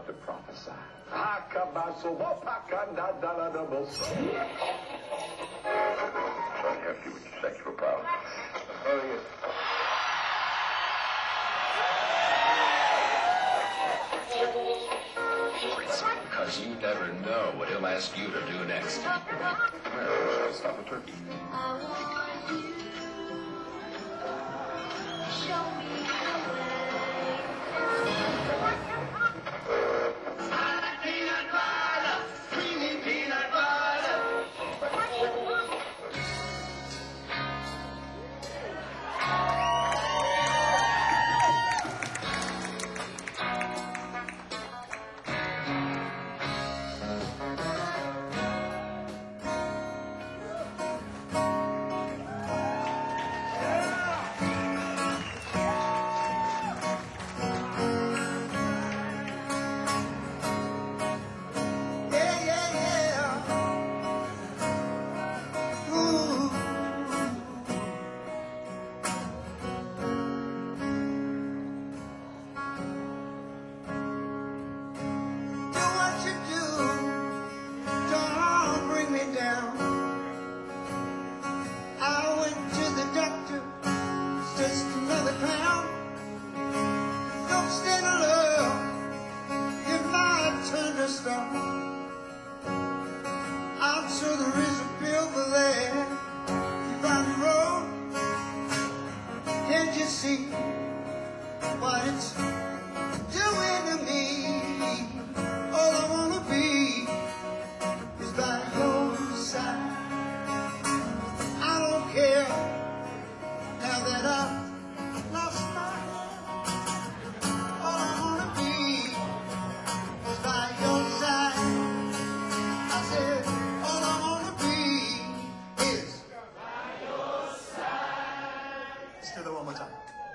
love to prophesy. Try to help you with your sexual problems. Hurry up. Because you never know what he'll ask you to do next. Stop the turkey. I'm sure there is a builder there. You find the road. Can't you see what it's doing to me? All I wanna be is by your side. I don't care now that I've lost my head. All I wanna be is by your side. I said, all I wanna be is by your side. Let's do that one more time.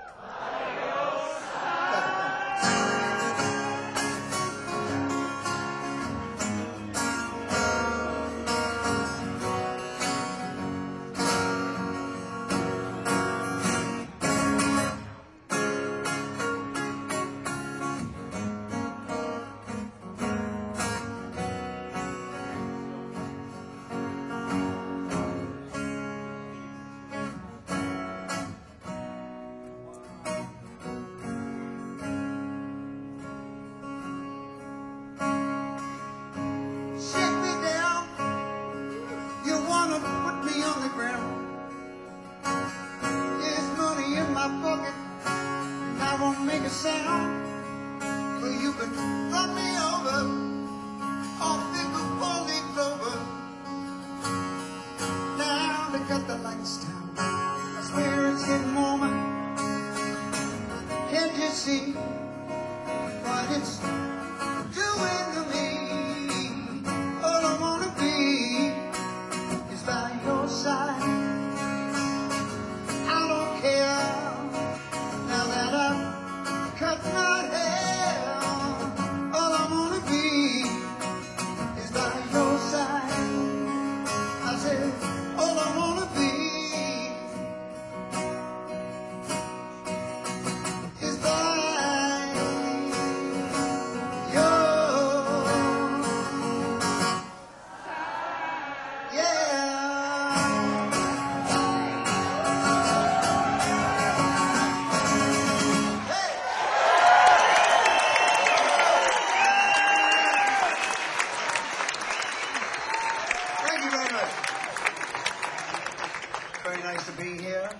Make a sound, but you can run me over off the four-leaf clover. Now they cut the lights down, I swear it's getting warmer. Can't you see what it's doing to me? All I wanna be is by your side. I don't care now that I've cut my hair. All I wanna be is by your side. I said, all I wanna be is by your side. Yeah. Thank you very much. Very nice to be here.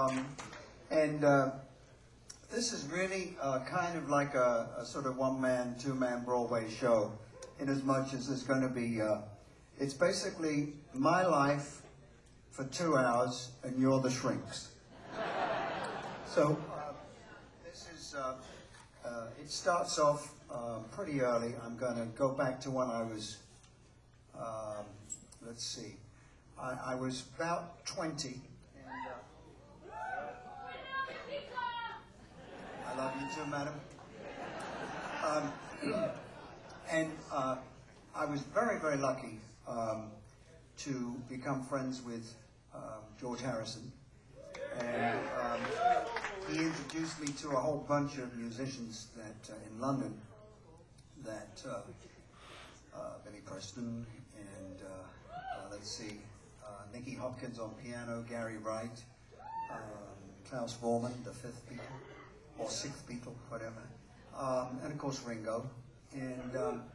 This is really kind of like a sort of one-man, two-man Broadway show, in as much as there's going to be, it's basically my life for 2 hours and you're the shrinks. So this is, it starts off pretty early. I'm going to go back to when I was, let's see, I was about 20. And, I love you too, madam. I was very, very lucky to become friends with George Harrison. And he introduced me to a whole bunch of musicians that in London that Billy Preston and let's see, Nicky Hopkins on piano, Gary Wright, Klaus Voormann, the fifth Beatle, or sixth Beatle, whatever, and of course Ringo. And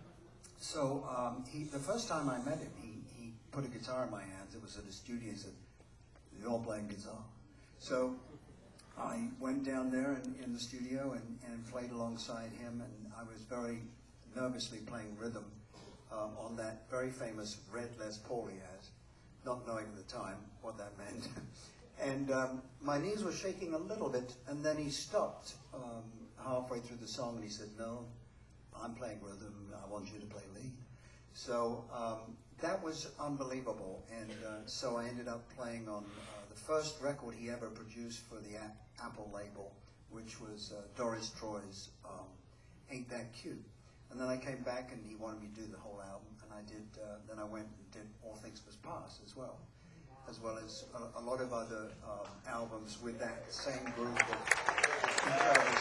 the first time I met him, he put a guitar in my hands. It was at a studio. He said, "You're all playing guitar." So I went down there in the studio and played alongside him, and I was very nervously playing rhythm on that very famous red Les Paul he has, not knowing at the time what that meant. And my knees were shaking a little bit, and then he stopped halfway through the song, and he said, "No, I'm playing rhythm, I want you to play lead." So that was unbelievable, and so I ended up playing on the first record he ever produced for the Apple label, which was Doris Troy's Ain't That Cute. And then I came back and he wanted me to do the whole album, and I did. Then I went and did All Things Must Pass as well as a lot of other albums with that same group of incredible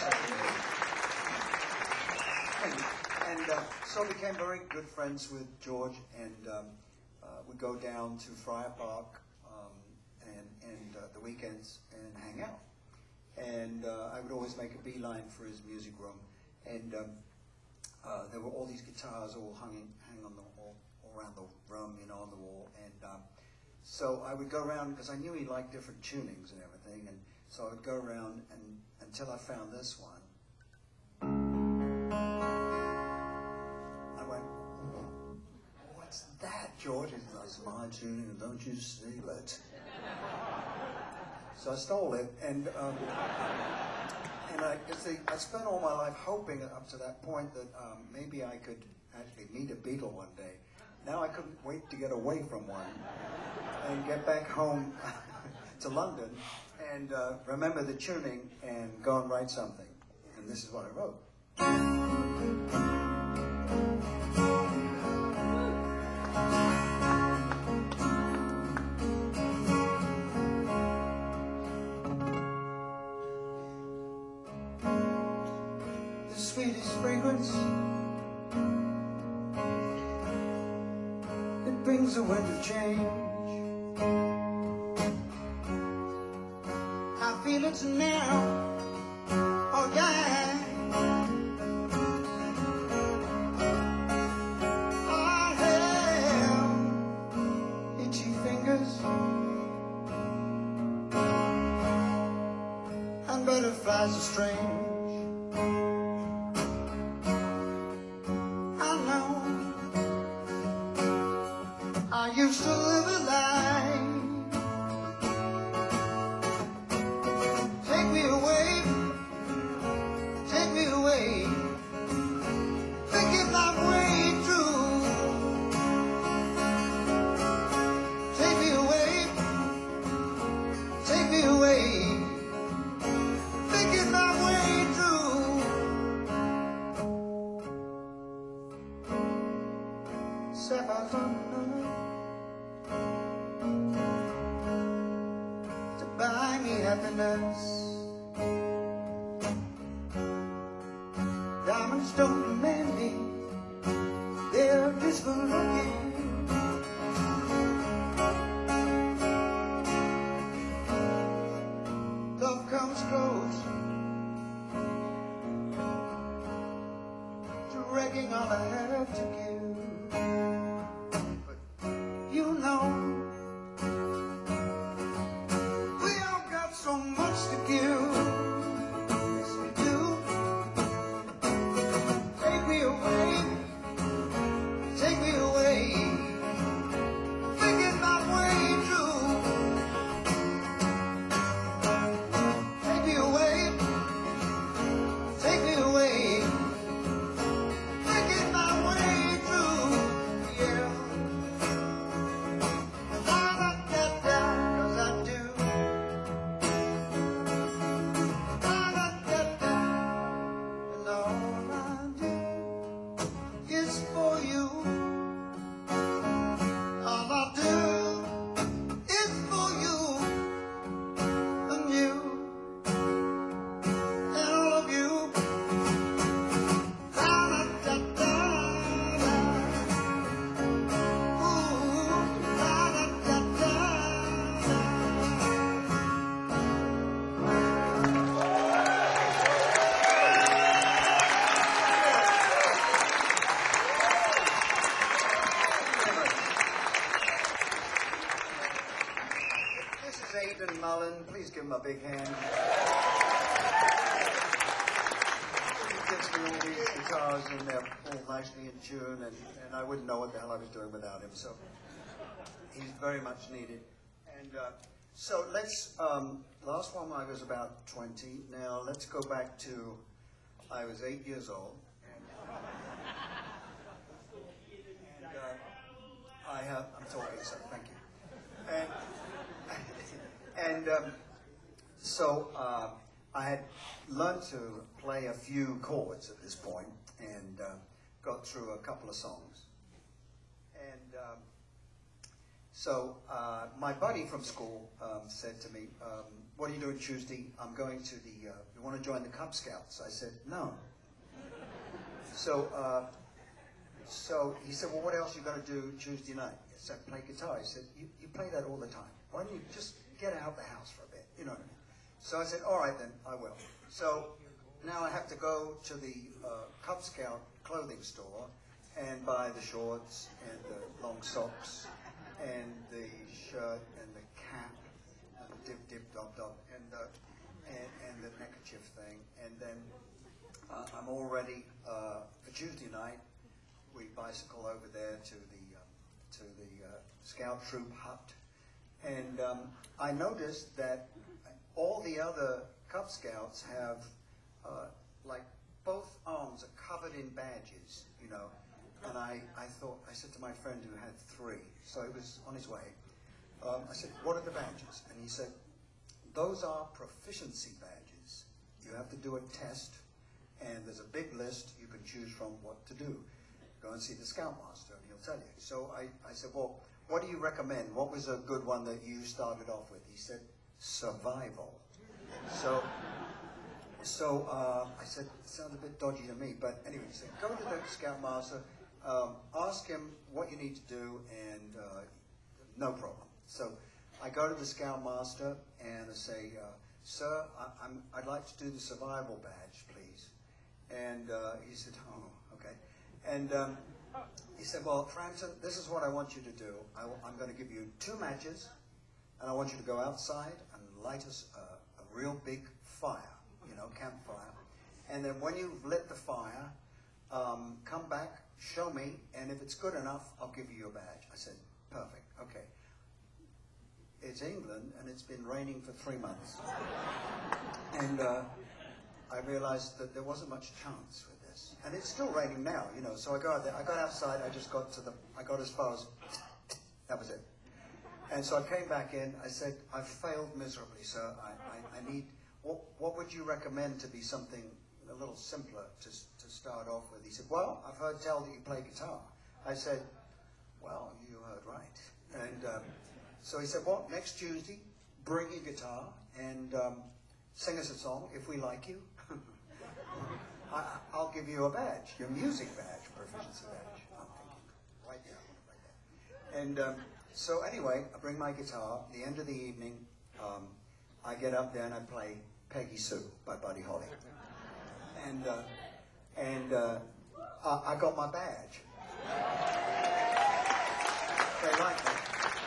and so I became very good friends with George, and would go down to Friar Park and the weekends and hang out. And I would always make a beeline for his music room, and there were all these guitars all hanging on the wall, all around the room, on the wall. And so I would go around, because I knew he liked different tunings and everything, and so I would go around until I found this one. I went, "What's that, George?" He said, "That's my tuning, and don't you steal it." So I stole it, and I spent all my life hoping up to that point that maybe I could actually meet a Beatle one day. Now I couldn't wait to get away from one and get back home to London and remember the tuning and go and write something. And this is what I wrote. The sweetest fragrance, it brings a wind of change. I feel it's now or die. I have itchy fingers and butterflies are strange. I know I used to live a life. Take me away, take me away. Thinking my way through. Take me away, take me away. Thinking my way through. Sapphire thunder to buy me happiness. Diamonds don't demand me, they're just for looking. Love comes close to wrecking all I have to give. But you know, we all got so much to give. Yes, we do. Take me away, take me away. Thinking my way through. Take me away, take me away. Thinking my way through. guitars in there all nicely in tune, and I wouldn't know what the hell I was doing without him. So he's very much needed. And so let's, last one I was about 20. Now let's go back to, I was 8 years old. And I'm talking, so thank you. So I had learned to play a few chords at this point and got through a couple of songs. And so my buddy from school said to me, what are you doing Tuesday? I'm going to the, you want to join the Cub Scouts? I said, no. So he said, well, what else are you going to do Tuesday night? I said, play guitar. He said, you play that all the time. Why don't you just get out the house for a bit? You know what I mean? So I said, all right then, I will. So now I have to go to the Cub Scout clothing store and buy the shorts and the long socks and the shirt and the cap and the dip dip dop dop and the neckerchief thing. And then I'm all ready for Tuesday night. We bicycle over there to the Scout Troop hut, and I noticed that all the other Cub Scouts have like both arms are covered in badges, you know. And I said to my friend who had 3, so he was on his way. I said, what are the badges? And he said, those are proficiency badges. You have to do a test, and there's a big list you can choose from what to do. Go and see the Scoutmaster, and he'll tell you. So I said, well, what do you recommend? What was a good one that you started off with? He said, survival. So I said, it sounds a bit dodgy to me, but anyway, he said, go to the Scoutmaster, ask him what you need to do, and no problem. So I go to the Scoutmaster, and I say, sir, I'd like to do the survival badge, please. And he said, oh, okay. And he said, well, Frampton, this is what I want you to do. I'm going to give you 2 matches, and I want you to go outside and light us a real big fire, you know, campfire. And then when you've lit the fire, come back, show me, and if it's good enough, I'll give you your badge. I said, perfect, okay. It's England, and it's been raining for 3 months. And I realized that there wasn't much chance with this. And it's still raining now, you know, so I got there. I got outside, I got as far as, that was it. And so I came back in, I said, I've failed miserably, sir. I need, what would you recommend to be something a little simpler to start off with? He said, well, I've heard tell that you play guitar. I said, well, you heard right. And so he said, well, next Tuesday, bring your guitar and sing us a song if we like you. I'll give you a badge, your music badge, proficiency badge. I'm thinking, right there, right there. And so anyway, I bring my guitar. At the end of the evening, I get up there and I play Peggy Sue by Buddy Holly. And I got my badge. They like it.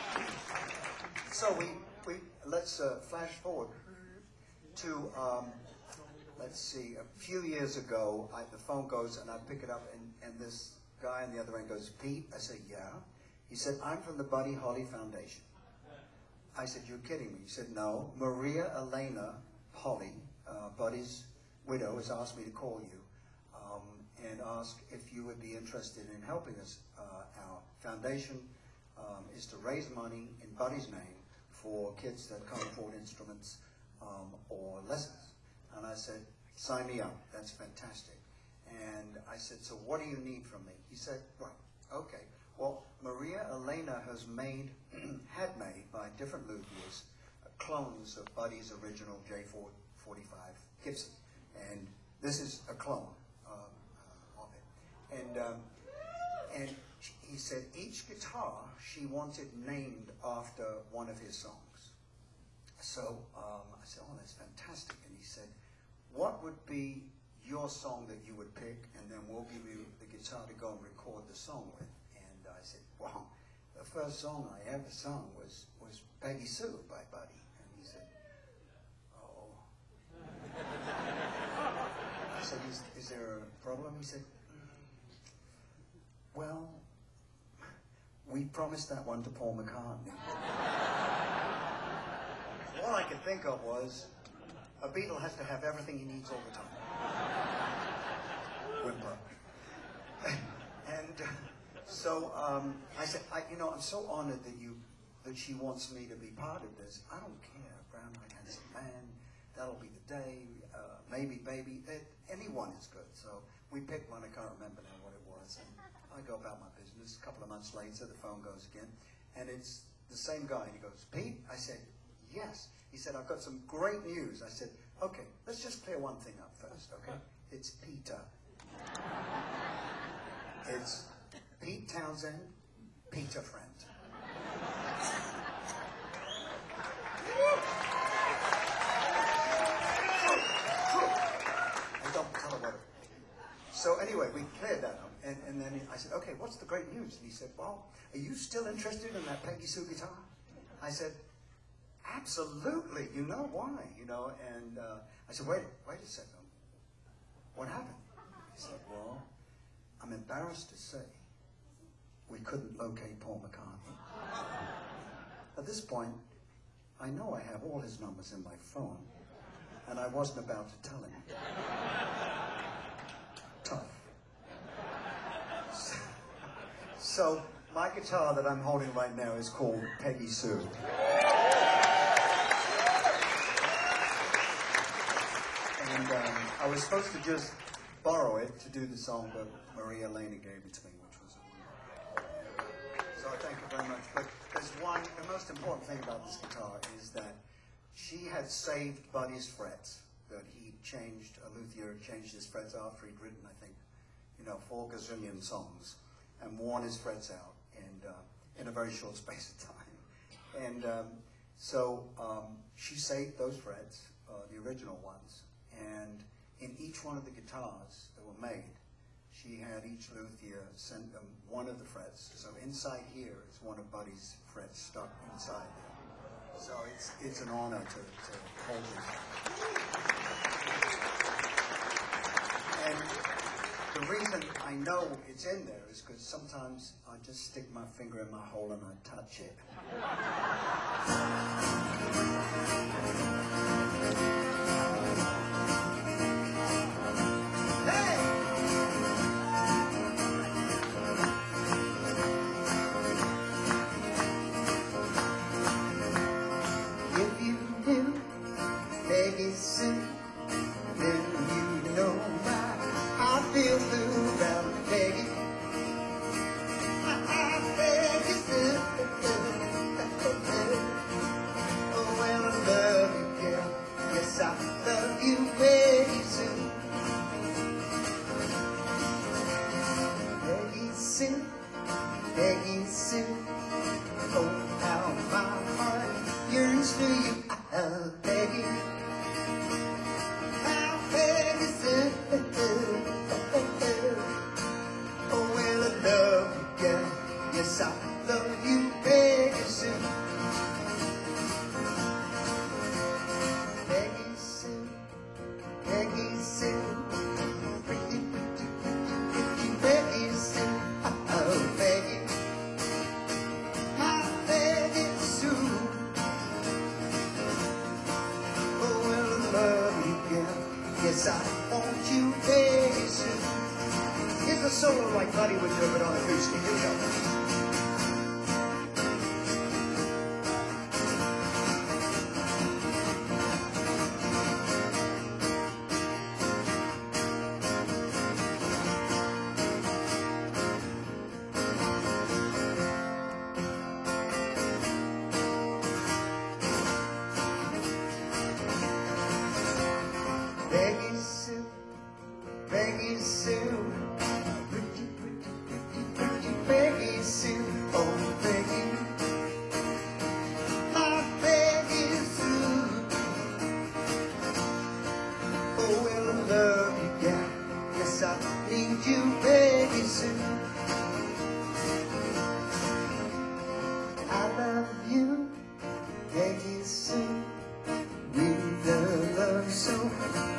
So let's flash forward to, let's see, a few years ago, the phone goes and I pick it up and this guy on the other end goes, Pete? I said, yeah. He said, I'm from the Buddy Holly Foundation. I said, you're kidding me. He said, no. Maria Elena Holly, Buddy's widow, has asked me to call you and ask if you would be interested in helping us. Our foundation is to raise money in Buddy's name for kids that can't afford instruments or lessons. And I said, sign me up. That's fantastic. And I said, so what do you need from me? He said, right, okay. Well, Maria Elena has made, had made by different luthiers, clones of Buddy's original J45 Gibson. And this is a clone of it. And he said each guitar she wanted named after one of his songs. So I said, oh, that's fantastic. And he said, what would be your song that you would pick, and then we'll give you the guitar to go and record the song with. And I said, wow, the first song I ever sung was Peggy Sue by Buddy. And he said, oh. I said, is there a problem? He said, Well, we promised that one to Paul McCartney. All I could think of was, a Beatle has to have everything he needs all the time. Whimper. And so I said, I'm so honored that she wants me to be part of this. I don't care. Brown Eyed Handsome Man, that'll be the day. Maybe Baby, anyone is good. So we picked one. I can't remember now what it was. And I go about my business. A couple of months later, the phone goes again, and it's the same guy. And he goes, Pete? I said, yes. He said, I've got some great news. I said, okay, let's just clear one thing up first, okay? It's Peter. It's Pete Townsend, Peter Friend. I don't tell her what it is. So anyway, we cleared that up. And then I said, okay, what's the great news? And he said, well, are you still interested in that Peggy Sue guitar? I said, absolutely, you know why, and I said, wait a second, what happened? He said, well, I'm embarrassed to say we couldn't locate Paul McCartney. At this point, I know I have all his numbers in my phone, and I wasn't about to tell him. Tough. So my guitar that I'm holding right now is called Peggy Sue. And I was supposed to just borrow it to do the song, but Maria Elena gave it to me, which was so I thank her very much. But there's the most important thing about this guitar is that she had saved Buddy's frets, that he changed, a luthier changed his frets after he'd written, I think, 4 gazillion songs, and worn his frets out, and in a very short space of time. And so she saved those frets, the original ones, and in each one of the guitars that were made, she had each luthier send them one of the frets. So inside here is one of Buddy's frets stuck inside there. So it's an honor to hold this. And the reason I know it's in there is because sometimes I just stick my finger in my hole and I touch it.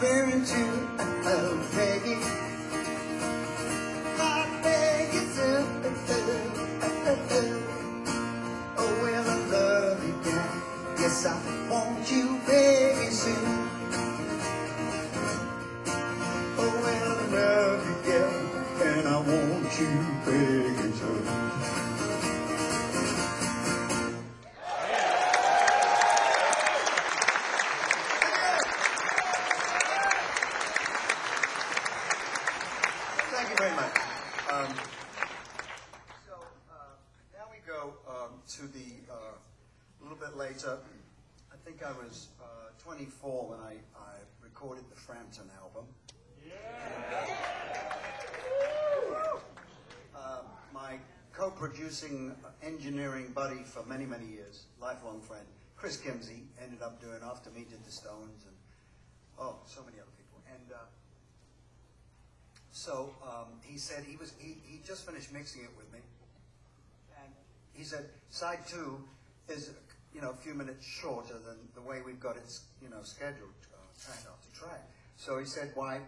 Peggy, my Peggy Sue. later. I think I was 24 when I recorded the Frampton album. My co-producing engineering buddy for many, many years, lifelong friend, Chris Kimsey, ended up doing after me, did the Stones, and so many other people. And so he said he just finished mixing it with me, and he said side 2 is a few minutes shorter than the way we've got it scheduled track after track. So he said, why?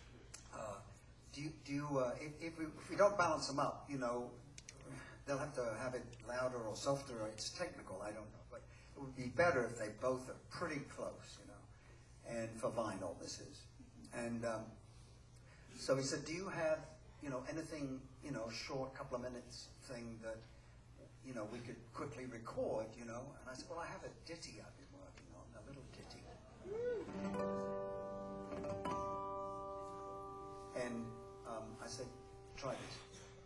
If we don't balance them up, they'll have to have it louder or softer, or it's technical, I don't know. But it would be better if they both are pretty close, and for vinyl this is. And so he said, do you have, anything, short, couple of minutes thing that, we could quickly record, And I said, well, I have a ditty I've been working on, a little ditty. And I said, try this.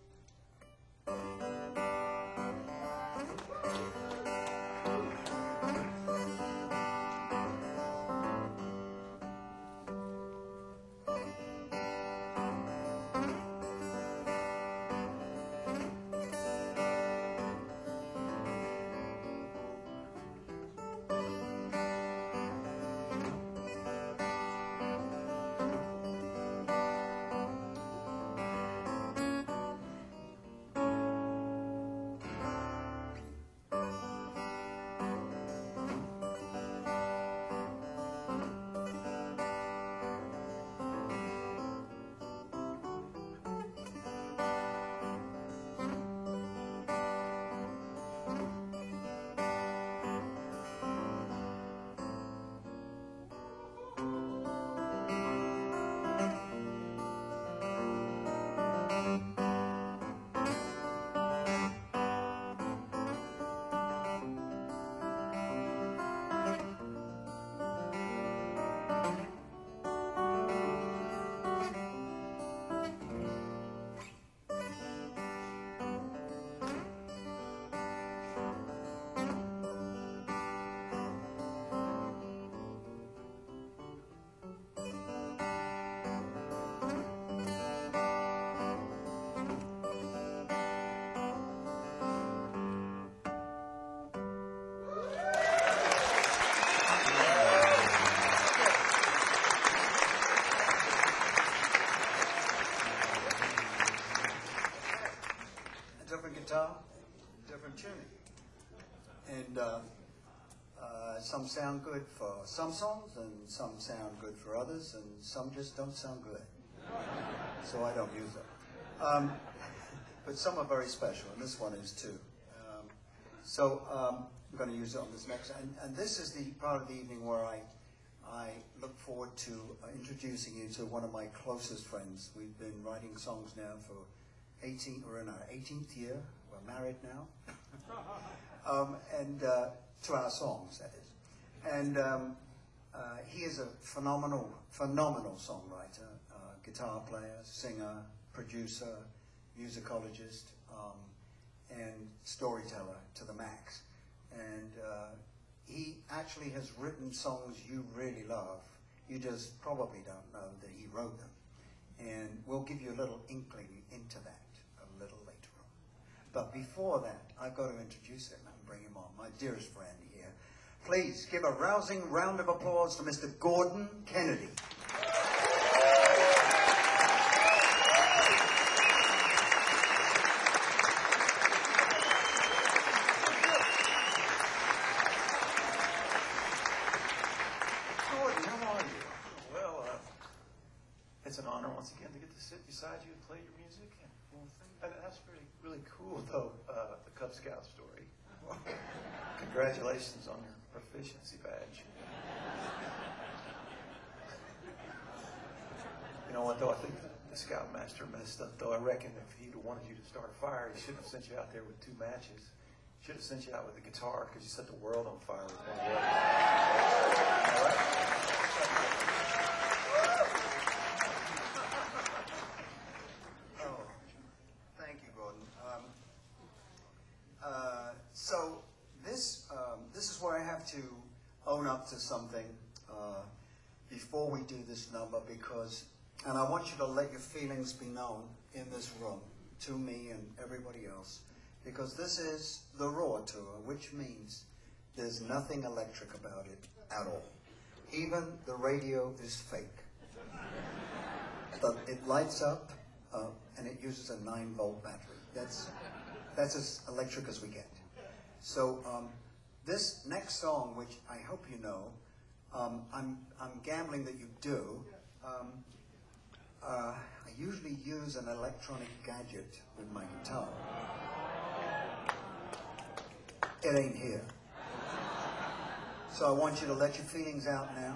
Guitar, different tuning, and some sound good for some songs, and some sound good for others, and some just don't sound good, so I don't use them. But some are very special, and this one is too. So I'm going to use it on this next, and this is the part of the evening where I look forward to introducing you to one of my closest friends. We've been writing songs now for we're in our 18th year. We're married now. And to our songs, that is. And he is a phenomenal songwriter, guitar player, singer, producer, musicologist, and storyteller to the max. And he actually has written songs you really love. You just probably don't know that he wrote them. And we'll give you a little inkling into that a little later on. But before that, I've got to introduce him and bring him on, my dearest friend here. Please give a rousing round of applause to Mr. Gordon Kennedy. Gordon, how are you? Well, it's an honor once again to get to sit beside you and play your music. And that's really cool, though, the Cub Scout story. Congratulations on your proficiency badge. You know what, though? I think the Scoutmaster messed up, though. I reckon if he'd have wanted you to start a fire, he shouldn't have sent you out there with 2 matches. He should have sent you out with a guitar, because you set the world on fire with one word. All right? Thank you, Gordon. So this is where I to something before we do this number because, and I want you to let your feelings be known in this room to me and everybody else, because this is the Raw Tour, which means there's nothing electric about it at all. Even the radio is fake. But it lights up and it uses a 9-volt battery. That's as electric as we get. So this next song, which I hope you know, I'm gambling that you do. I usually use an electronic gadget with my guitar. It ain't here. So I want you to let your feelings out now.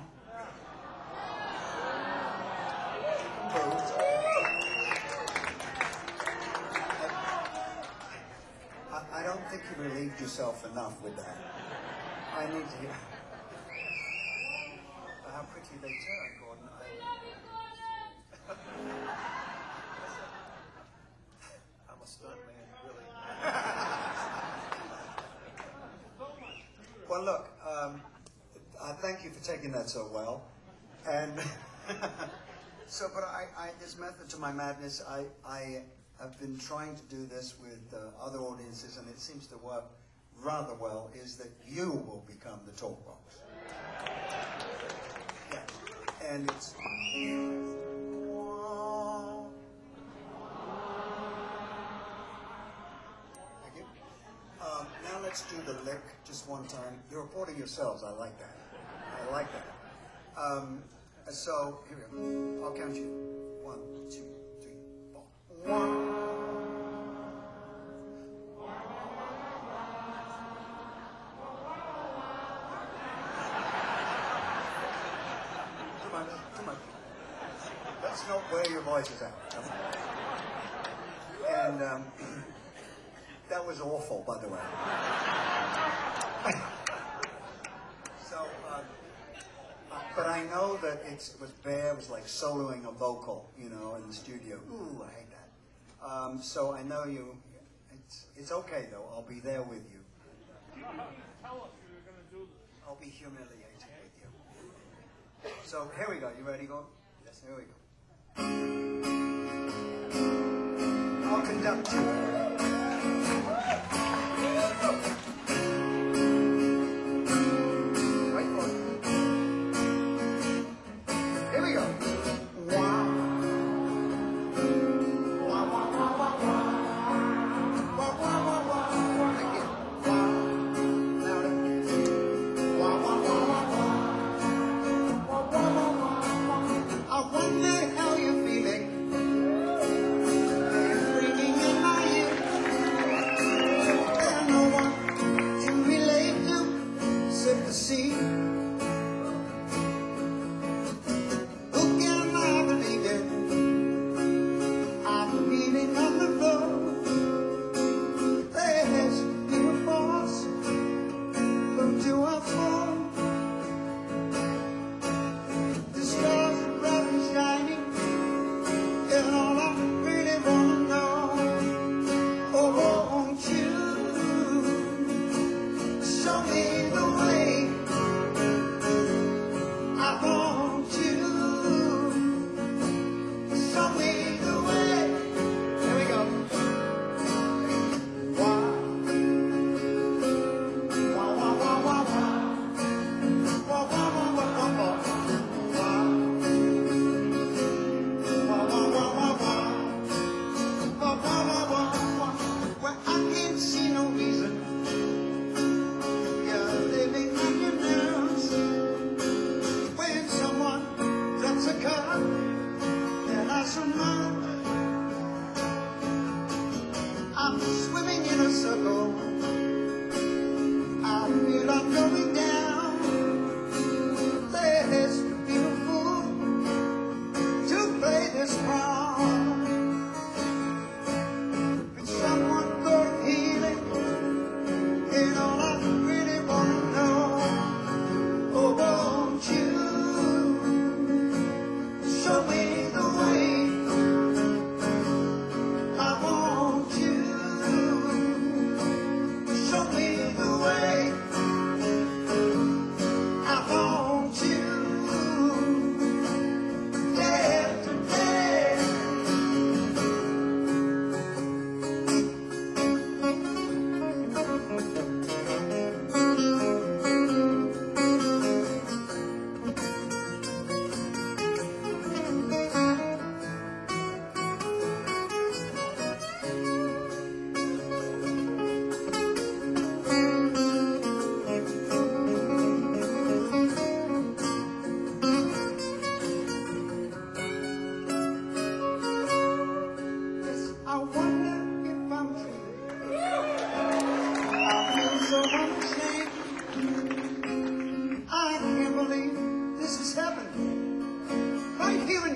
I don't think you relieved yourself enough with that. I need to hear how quickly they turn, Gordon. I'm a stunt man, really. Well, look, I thank you for taking that so well. And so, but there's method to my madness. I have been trying to do this with other audiences, and it seems to work rather well, is that you will become the talk box. Yeah. And it's... Thank you. Now let's do the lick just one time. You're reporting yourselves. I like that. I like that. So, here we go. I'll count you. 1, 2, 3, 4. 1. Come on. Let's not wear your voices out. And that was awful, by the way. So, but I know that it was Bear. It was like soloing a vocal, you know, in the studio. Ooh, I hate that. So I know you. It's okay though. I'll be there with you. You don't have to tell us you're going to do this. I'll be humiliated with you. So here we go. You ready, Gordon? Yes. Here we go. I'll conduct you. Right, Gordon. Here we go. Wow. Wow, wow, wow, wow, wow. Wow, wow, wow, wow. Again. Wow. Louder. Wow, wow, wow, wow, wow. Wow, wow, wow, wow, wow. I wonder how you're feeling. They're ringing in my ear.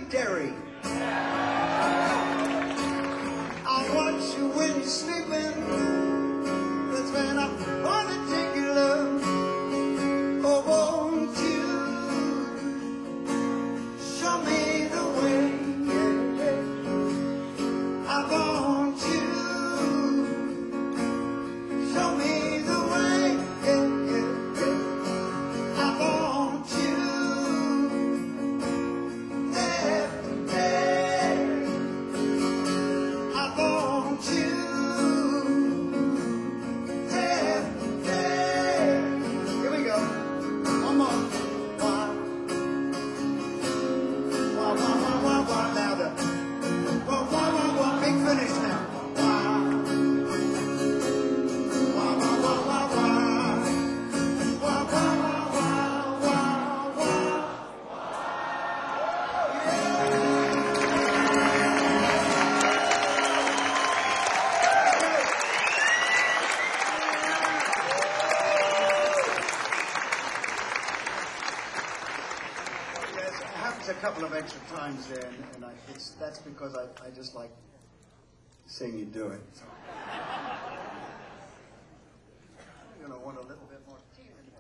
Derry. I watch you when you're sleeping. That's when I wanna take your love. Oh, won't you show me the way? Yeah. I want you show me the way. Yeah, yeah, yeah. I want you day after day. I want you day after day. Here we go. One more. Wah, wah, wah, wah, wah, wah. Louder. Wah, wah, wah, wah. Big finish now. Wah, wah, wah, wah, wah, wah. Wah, wah, wah, wah, wah, wah. Yes, it happens a couple of extra times there, and that's because I just like seeing you do it. So. I'm gonna want a little bit more tea in there.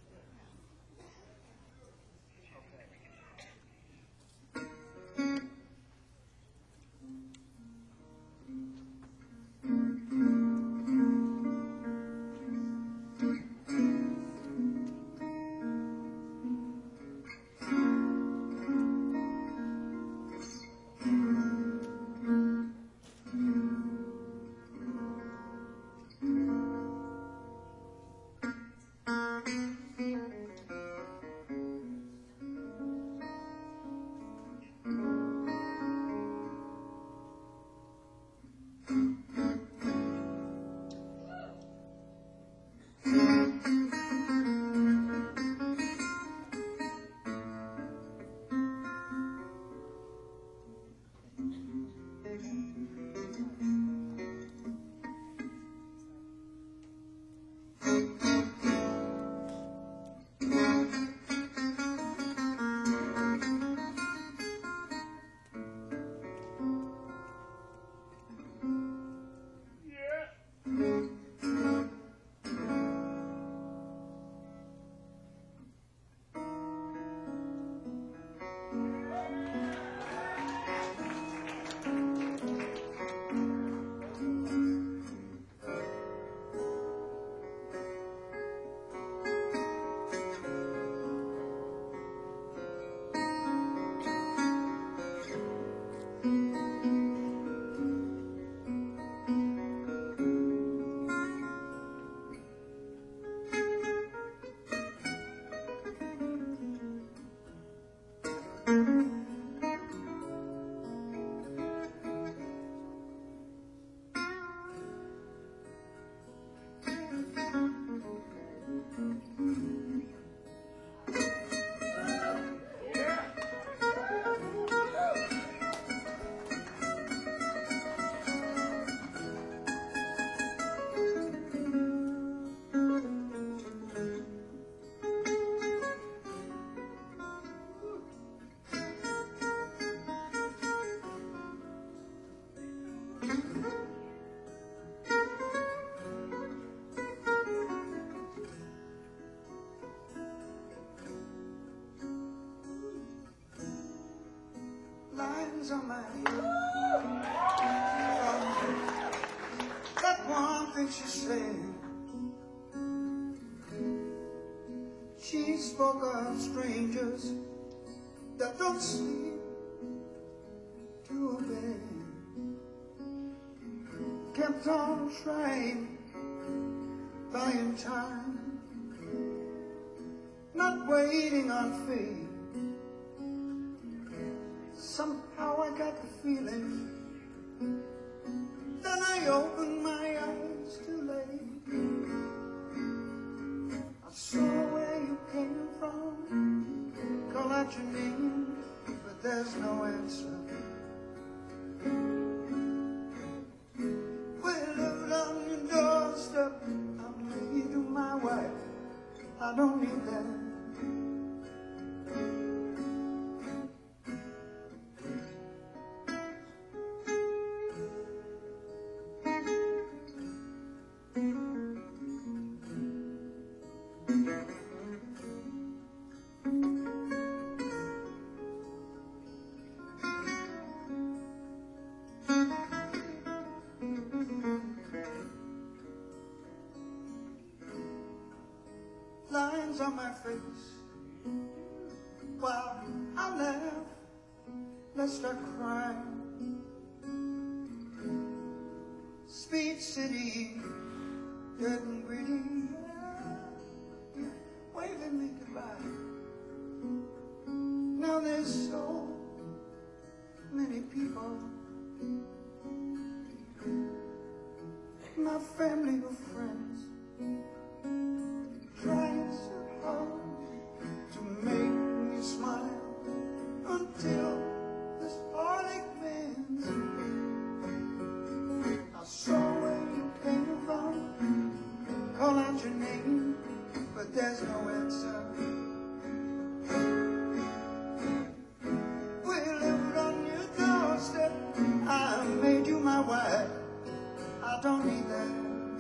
Lines on my that one thing she said. She spoke of strangers that don't sleep to a bed. Kept on trying, buying time, not waiting on fate. Somehow I got the feeling that I opened my eyes too late. I saw where you came from, call out your name, but there's no answer. We lived on your doorstep, I made you my wife, I don't need that. on my face. While I laugh, let's start crying. Speed City, getting greedy, waving me goodbye. Now there's so many people, my family or friends, trying so hard to make me smile until this heartache mends. I saw where you came from, call out your name, but there's no answer. We lived on your doorstep, I made you my wife, I don't need that.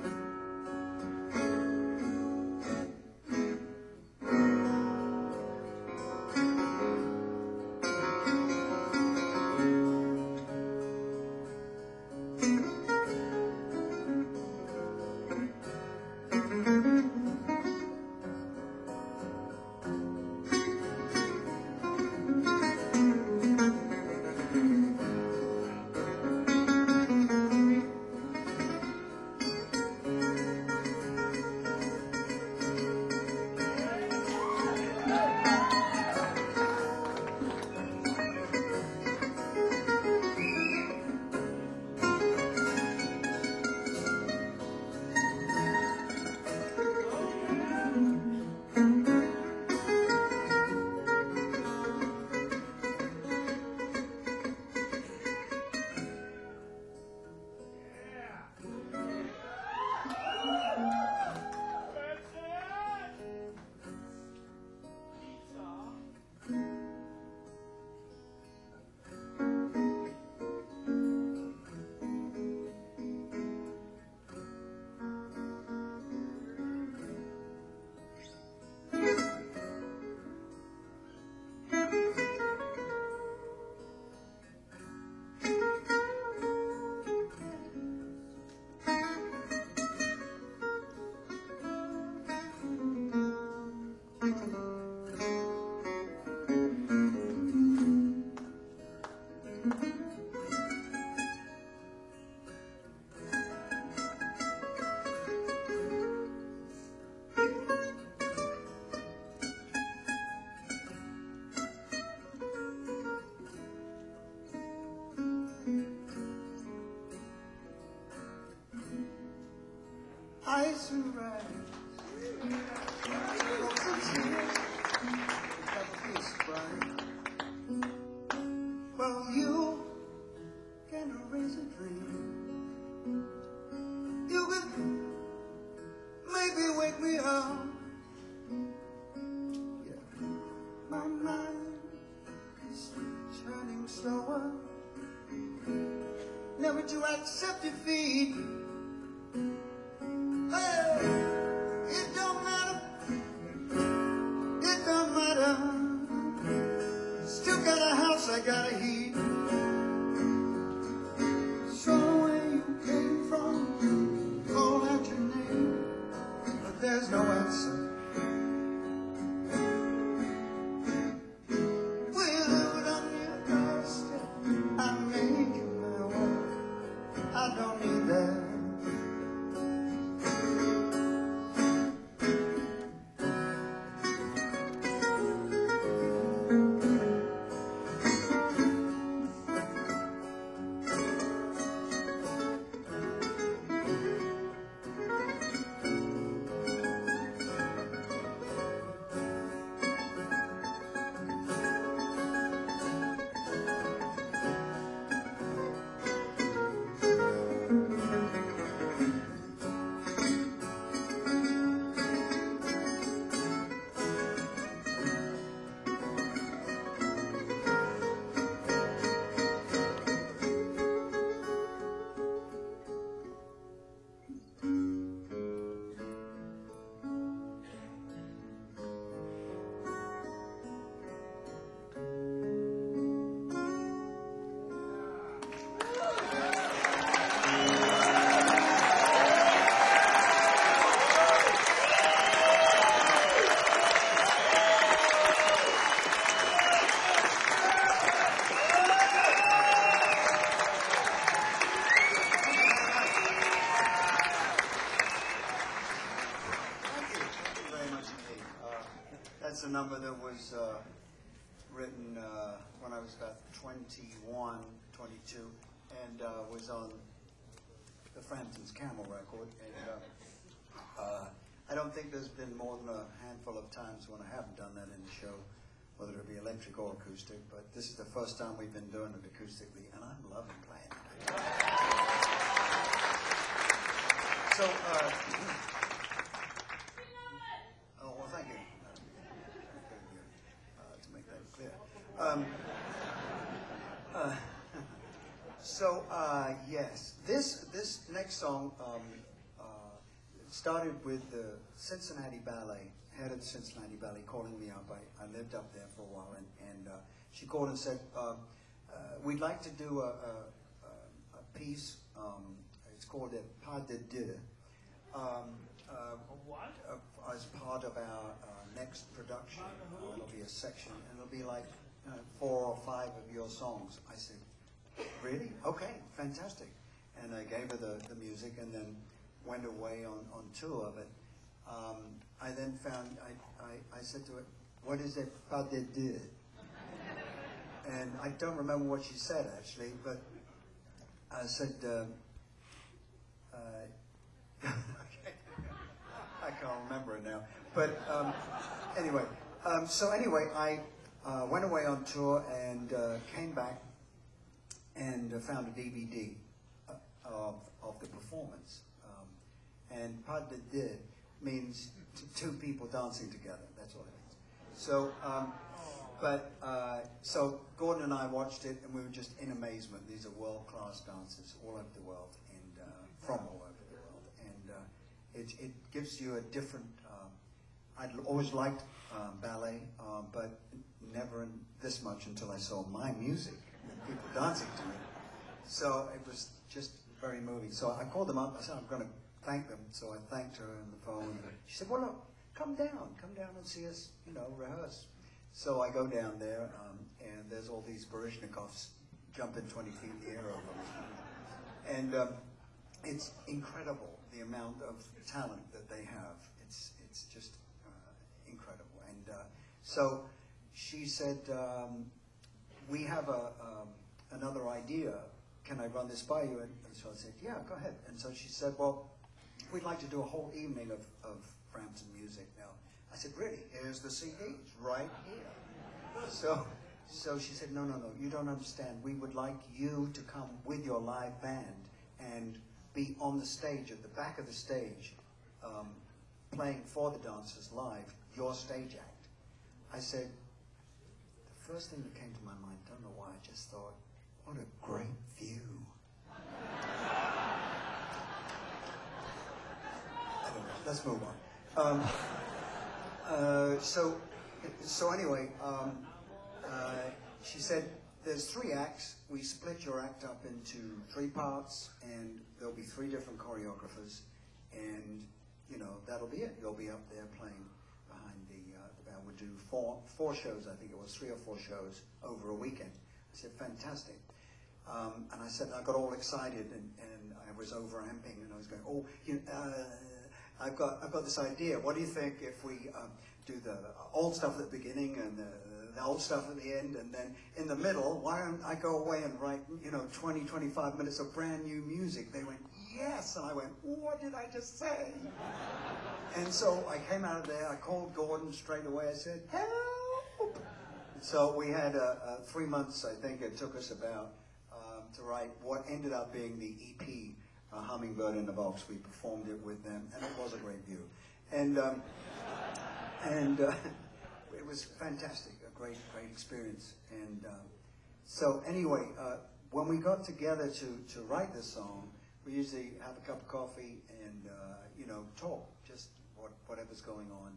Ice and rice, folks and tears, have a piece of brine. Well, you can erase a dream. You could maybe wake me up. Yeah, my mind is turning slower, never to accept defeat. It don't matter, it don't matter. Still got a house I gotta heat. So where you came from, call out your name, but there's no answer. We lived on your doorstep, I made you my wife, I don't need that. 21, 22, and was on the Framptons Camel record. And I don't think there's been more than a handful of times when I haven't done that in the show, whether it be electric or acoustic, but this is the first time we've been doing it acoustically, and I'm loving playing it. So, oh, well, thank you. To make that clear. Yes, this next song started with the Cincinnati Ballet, head of the Cincinnati Ballet, calling me up. I lived up there for a while, and she called and said, we'd like to do a piece, it's called a Pas de Deux, as part of our next production. It'll be a section, and it'll be like 4 or 5 of your songs. I said, really? Okay, fantastic. And I gave her the music, and then went away on tour of it. I then found, I said to her, what is it, pas de deux? And I don't remember what she said, actually, but I said, I can't remember it now. But anyway, I went away on tour and came back and found a DVD of the performance. And pas de deux means two people dancing together. That's all it means. So, so Gordon and I watched it, and we were just in amazement. These are world-class dancers all over the world, and from all over the world. And it gives you a different. I'd always liked ballet, but never this much until I saw my music and people dancing to it. So it was just very moving. So I called them up. I said, I'm going to thank them. So I thanked her on the phone. She said, well, look, come down and see us, rehearse. So I go down there, and there's all these Baryshnikovs jumping 20 feet in the air over me. And it's incredible, the amount of talent that they have. It's just incredible. And so she said, we have another idea. Can I run this by you? And so I said, yeah, go ahead. And so she said, well, we'd like to do a whole evening of Frampton music now. I said, really? Here's the CDs right here. So she said, no, you don't understand. We would like you to come with your live band and be on the stage, at the back of the stage, playing for the dancers live, your stage act. I said, the first thing that came to my mind, don't know why, I just thought, what a great view. Anyway, let's move on. So anyway, she said, there's 3 acts. We split your act up into 3 parts, and there'll be 3 different choreographers, and, that'll be it. You'll be up there playing behind the band. We'll do 4 shows, I think it was 3 or 4 shows over a weekend. I said, fantastic. And I said, I got all excited, and I was over-amping, and I was going, I've got this idea. What do you think if we do the old stuff at the beginning and the old stuff at the end, and then in the middle, why don't I go away and write, 20, 25 minutes of brand new music? They went, yes. And I went, what did I just say? And so I came out of there. I called Gordon straight away. I said, help. So we had 3 months, I think it took us about, to write what ended up being the EP, Hummingbird in the Box. We performed it with them, and it was a great view. And it was fantastic, a great experience. And so anyway, when we got together to write this song, we usually have a cup of coffee and talk, just whatever's going on.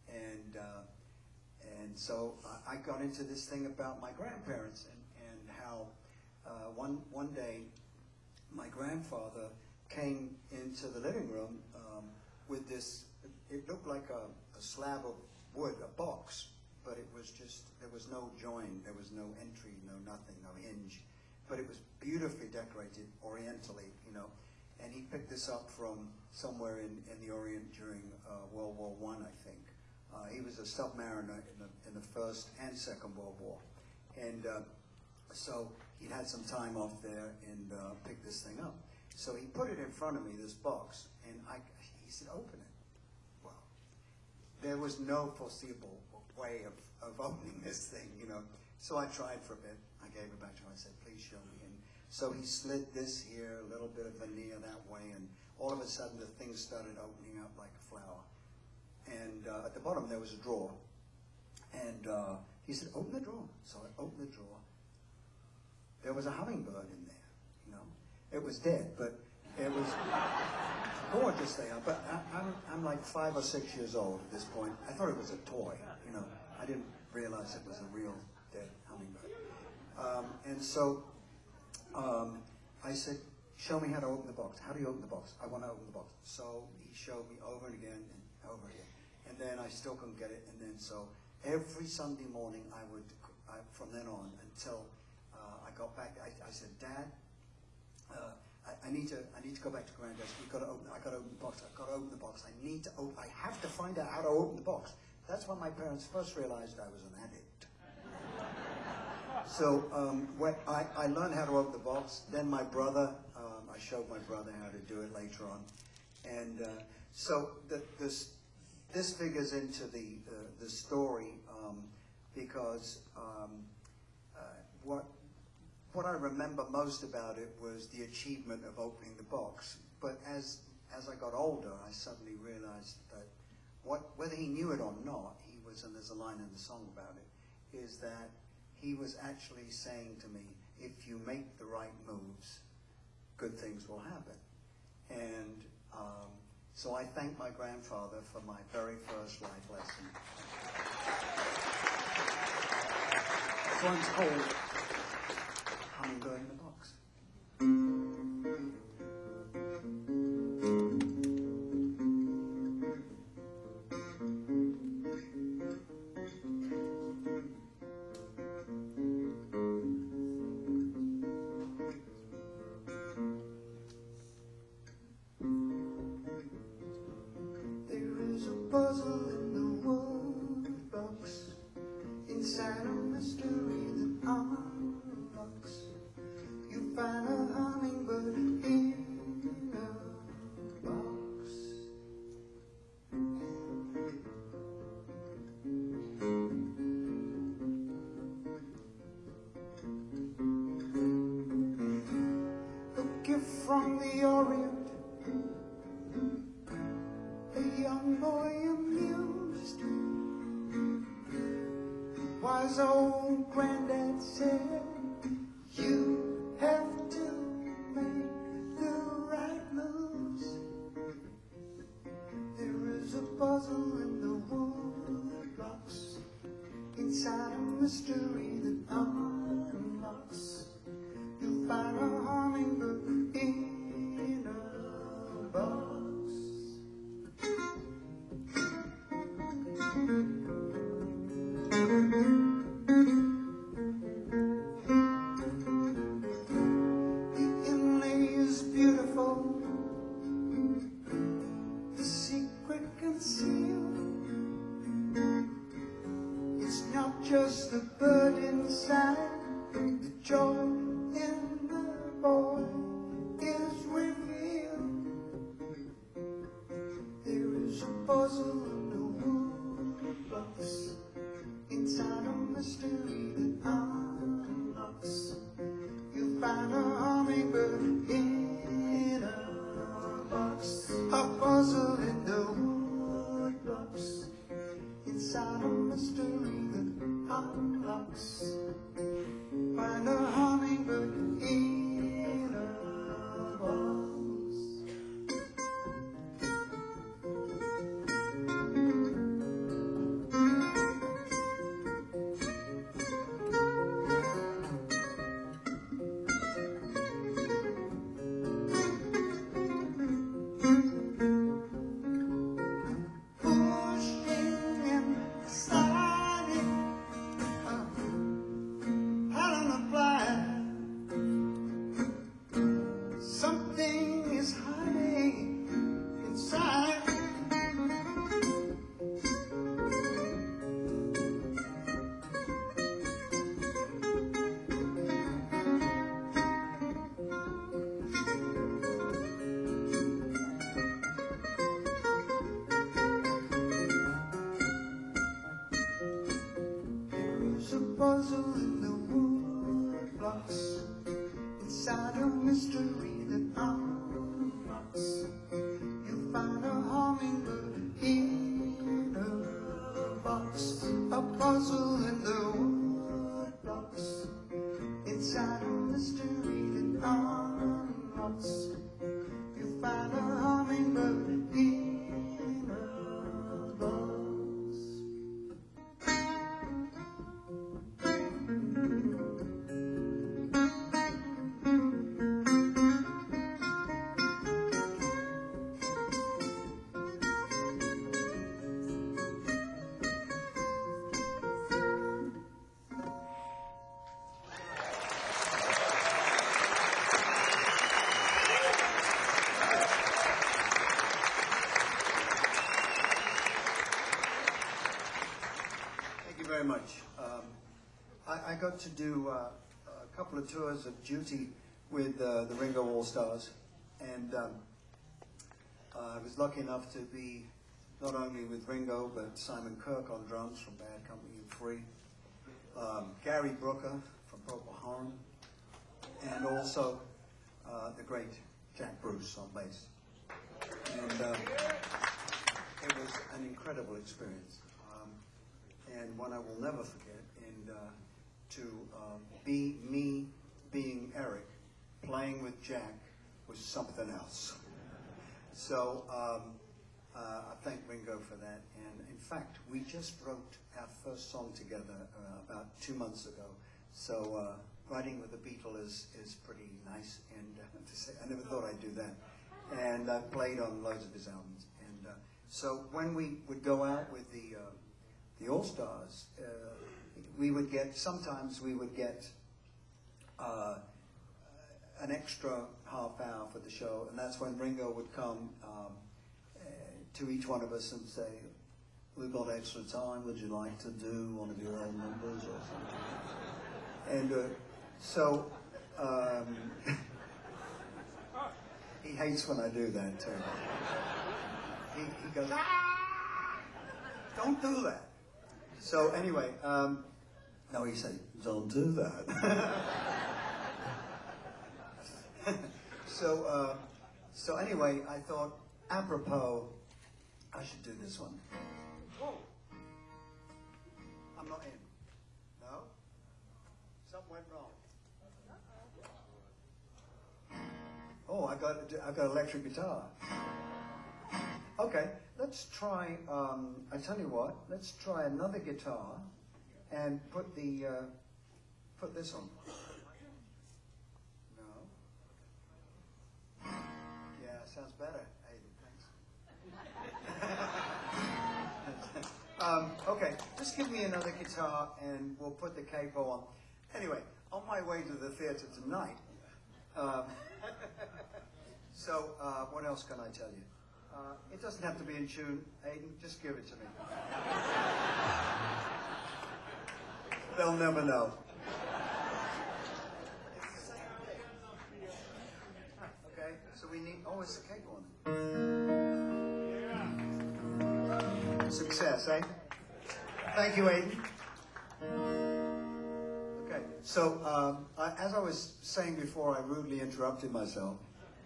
And so I got into this thing about my grandparents and how one day my grandfather came into the living room with this, it looked like a slab of wood, a box, but it was just, there was no join, there was no entry, no nothing, no hinge, but it was beautifully decorated orientally, and he picked this up from somewhere in the Orient during World War I, I think. He was a submariner in the First and Second World War. And So he'd had some time off there and picked this thing up. So he put it in front of me, this box, and he said, open it. Well, there was no foreseeable way of opening this thing, you know. So I tried for a bit. I gave it back to him. I said, please show me. And so he slid this here, a little bit of veneer that way, and all of a sudden the thing started opening up like a flower. And at the bottom there was a drawer. And he said, open the drawer. So I opened the drawer. There was a hummingbird in there, you know. It was dead, but it was gorgeous there. But I'm like 5 or 6 years old at this point. I thought it was a toy, you know. I didn't realize it was a real dead hummingbird. And so I said, show me how to open the box. How do you open the box? I want to open the box. So he showed me over and again and over again. And then I still couldn't get it. And then so every Sunday morning from then on until I got back, I said, Dad, I need to go back to Granddad's. I got to open the box. I've got to open the box. I have to find out how to open the box. That's when my parents first realized I was an addict. So when I learned how to open the box. Then my brother, I showed my brother how to do it later on. And so this figures into the story because what I remember most about it was the achievement of opening the box. But as I got older, I suddenly realized that whether he knew it or not, and there's a line in the song about it, is that he was actually saying to me, if you make the right moves, good things will happen. And so I thank my grandfather for my very first life lesson. This one's called Hummingbird in the Box. Puzzle in the wood box, inside a mystery that unlocks. You find a hummingbird in a box. A gift from the Orient. A young boy amused. Wise old granddad said, you have to make the right moves. There is a puzzle in the wood box, inside a mystery that unlocks. You find a hummingbird in a box. Just the bird inside, the joy in the boy is revealed. There is a puzzle in the wood box, inside a mystery that unlocks. You find a hummingbird in a box, a puzzle in the wood box, inside a mystery that unlocks. Find a hummingbird in a box. Pushing and sliding, puzzle in the woodblocks, inside a mystery that unlocks. You'll find a hummingbird in a box, a puzzle in the woodblocks, inside a mystery that unlocks. You'll find a hummingbird in a box. Thank you very much. I got to do a couple of tours of duty with the Ringo All-Stars, and I was lucky enough to be not only with Ringo, but Simon Kirke on drums from Bad Company and Free, Gary Brooker from Procol Harum, and also the great Jack Bruce on bass. And it was an incredible experience. And one I will never forget, and to be me being Eric, playing with Jack was something else. So I thank Ringo for that, and in fact, we just wrote our first song together about 2 months ago, so writing with the Beatles is pretty nice, and to say, I never thought I'd do that, and I've played on loads of his albums, and so when we would go out with the All-Stars, sometimes we would get an extra half hour for the show, and that's when Ringo would come to each one of us and say, "We've got extra time, would you like to do one of your own numbers or something?" And so he hates when I do that too. He goes, "Ah, don't do that." So anyway, no, he said, "Don't do that." So anyway, I thought, apropos, I should do this one. I'm not in. No? Something went wrong. Oh, I got electric guitar. Okay, let's try. I tell you what. Let's try another guitar, and put this on. No. Yeah, sounds better. Thanks. Okay, just give me another guitar, and we'll put the capo on. Anyway, on my way to the theater tonight. So, what else can I tell you? It doesn't have to be in tune. Aidan, just give it to me. They'll never know. Okay, so we need... Oh, it's the cake one. Success, eh? Thank you, Aidan. Okay, so as I was saying before, I rudely interrupted myself.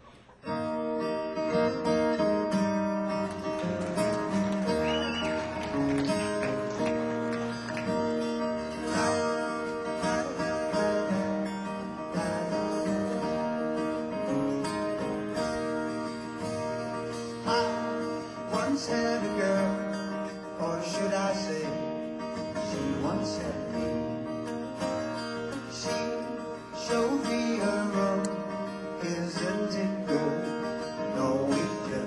Had a girl, or should I say, she once had me. She showed me her room, isn't it good? No, we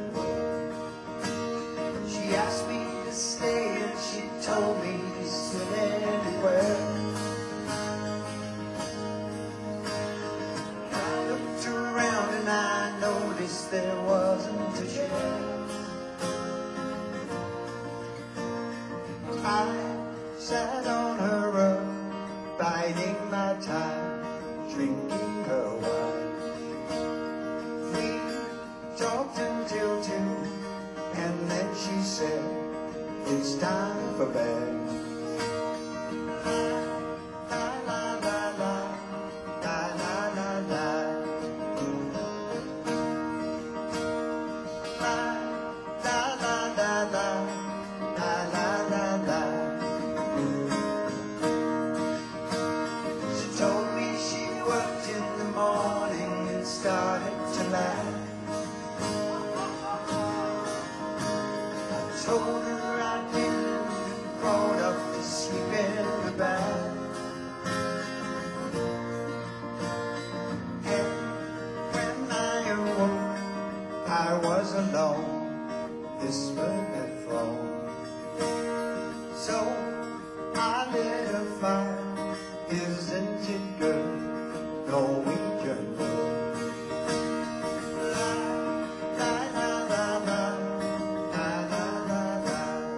told her I didn't, crawled up to sleep in the bed. And when I awoke, I was alone. This bird had flown. So I lit a fire. Isn't it good? Norwegian wood. La, la, la, la, la, la, la, la, la.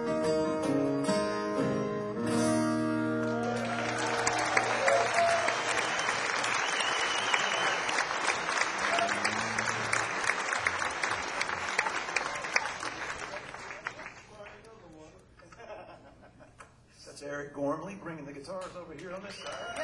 That's Eric Gormley bringing the guitars over here on this side.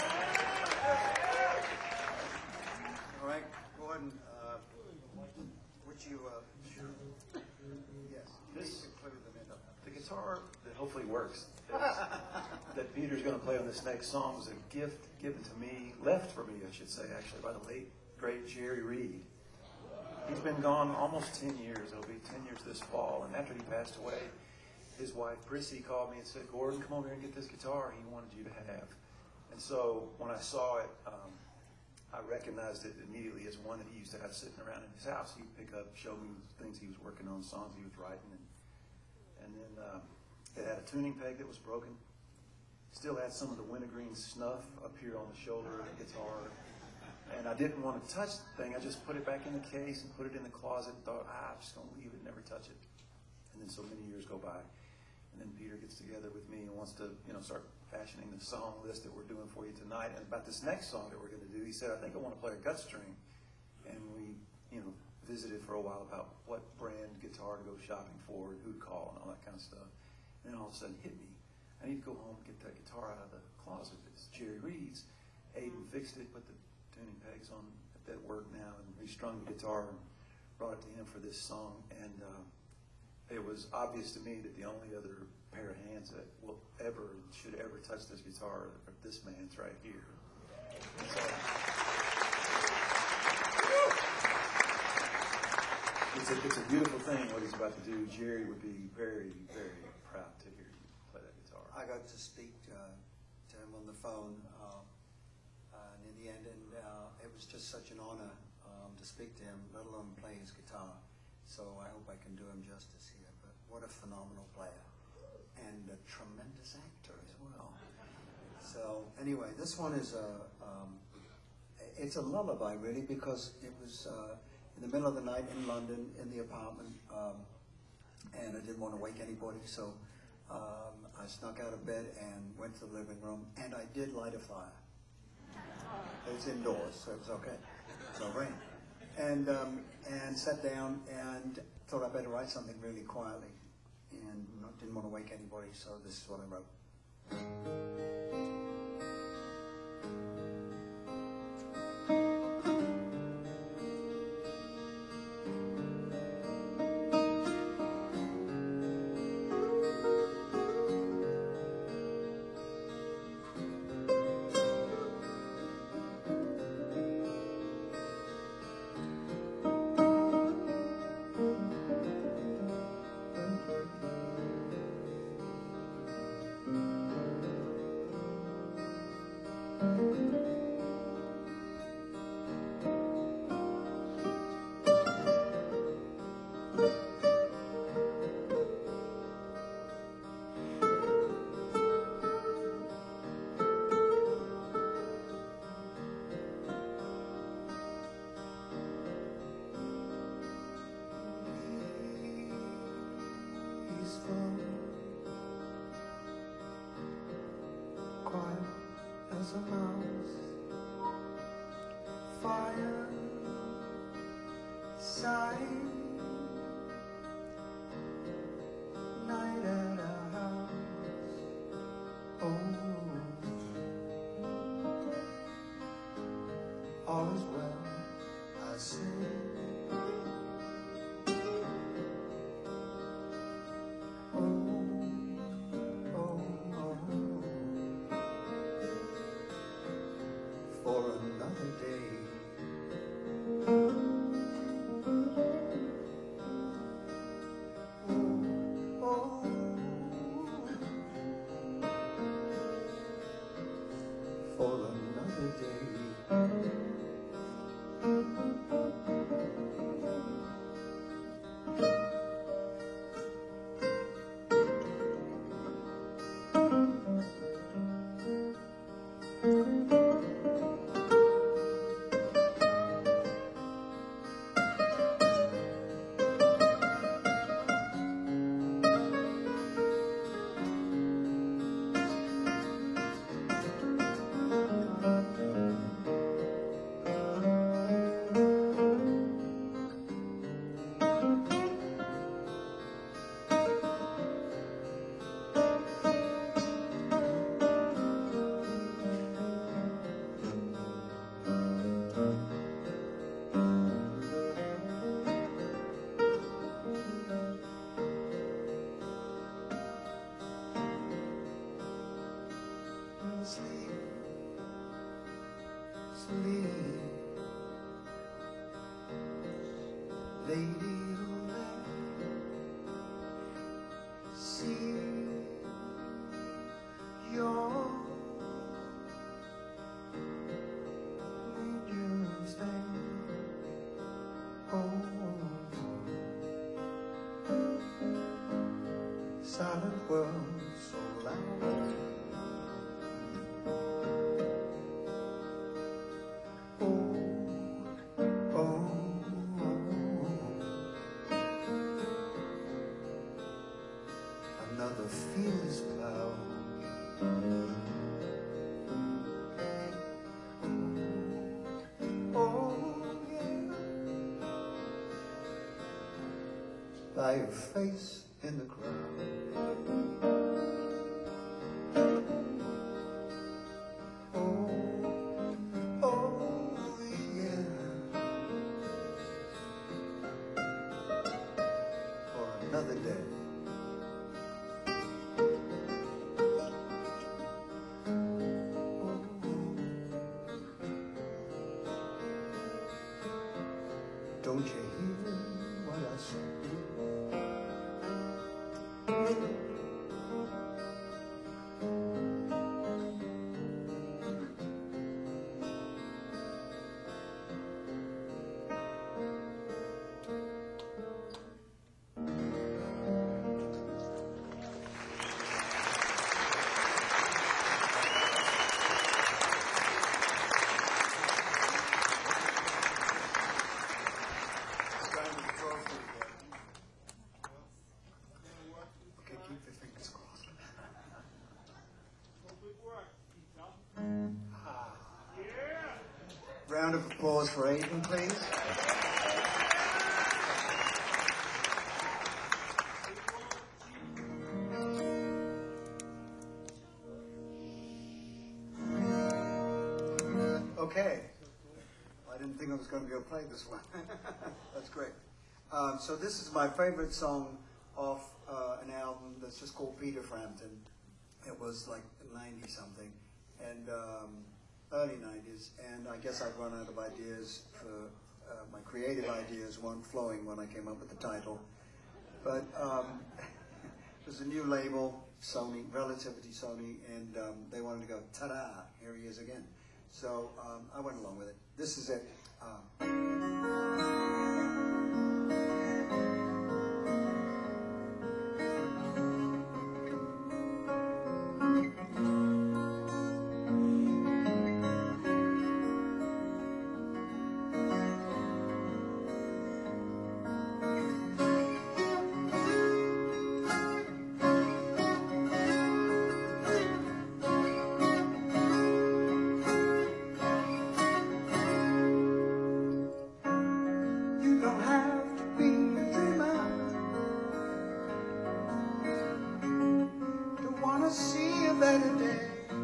All right, Gordon, would you, yes, This- include them in The guitar that hopefully works, that Peter's going to play on this next song, was a gift given to me, left for me, I should say, actually, by the late, great Jerry Reed. He's been gone almost 10 years. It'll be 10 years this fall. And after he passed away, his wife, Prissy, called me and said, Gordon, come over here and get this guitar he wanted you to have. And so when I saw it, I recognized it immediately as one that he used to have sitting around in his house. He'd pick up, show me things he was working on, songs he was writing. And then it had a tuning peg that was broken. Still had some of the wintergreen snuff up here on the shoulder of the guitar. And I didn't want to touch the thing. I just put it back in the case and put it in the closet and thought, I'm just going to leave it, never touch it. And then so many years go by. And then Peter gets together with me and wants to, start fashioning the song list that we're doing for you tonight. And about this next song that we're going to do, he said, I think I want to play a gut string. And we, visited for a while about what brand guitar to go shopping for and who to call and all that kind of stuff. And then all of a sudden it hit me. I need to go home and get that guitar out of the closet. It's Jerry Reed's. Aiden fixed it, put the tuning pegs on at work now, and restrung the guitar and brought it to him for this song. And it was obvious to me that the only other pair of hands that should ever touch this guitar are this man's right here. So, it's a beautiful thing what he's about to do. Jerry would be very, very proud to hear you play that guitar. I got to speak to him on the phone, and in the end, it was just such an honor to speak to him, let alone play his guitar. So I hope I can do him justice here. But what a phenomenal player, and a tremendous actor as well. So anyway, this one is it's a lullaby really, because it was in the middle of the night in London in the apartment, and I didn't want to wake anybody, so I snuck out of bed and went to the living room, and I did light a fire. It was indoors, so it was okay. No rain. And sat down and thought I better write something really quietly, and didn't want to wake anybody, so this is what I wrote. Quiet as a mouse, fire, sight, night at our house. Oh, all is well, I say. For another day. Oh, lady who see your made you stand. Oh, silent world so loud. Another fearless cloud. Oh, yeah. By your face in the crowd. Oh, oh, yeah. For another day. Don't you hear what I say? Okay, keep your fingers crossed. Good work, Peter. Round of applause for Aiden, please. Okay. I didn't think I was going to be able to play this one. That's great. So this is my favorite song off an album that's just called Peter Frampton. It was like 90-something, and early 90s, and I guess I'd run out of ideas for my creative ideas weren't flowing when I came up with the title. But there's a new label, Sony, Relativity Sony, and they wanted to go, ta-da, here he is again. So I went along with it. This is it. You don't have to be a dreamer to want to see a better day.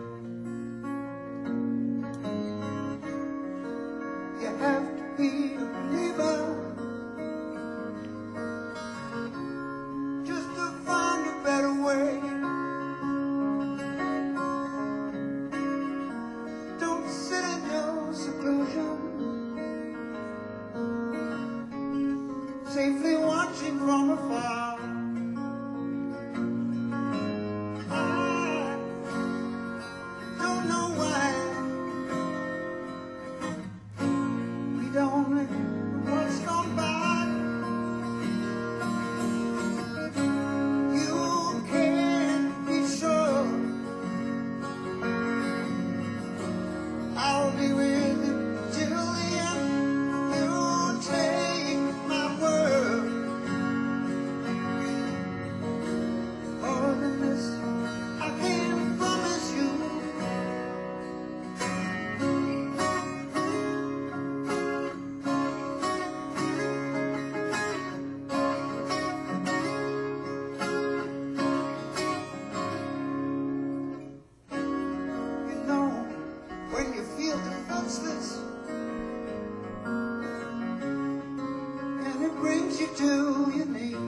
You have to be a believer just to find a better way. Don't sit in your seclusion, safely watching from afar. I don't know why we don't know what's gone by. You can be sure I'll be with you till the end. You take my word. More than this, I can promise you. You know, when you feel defenseless, and it brings you to your knees.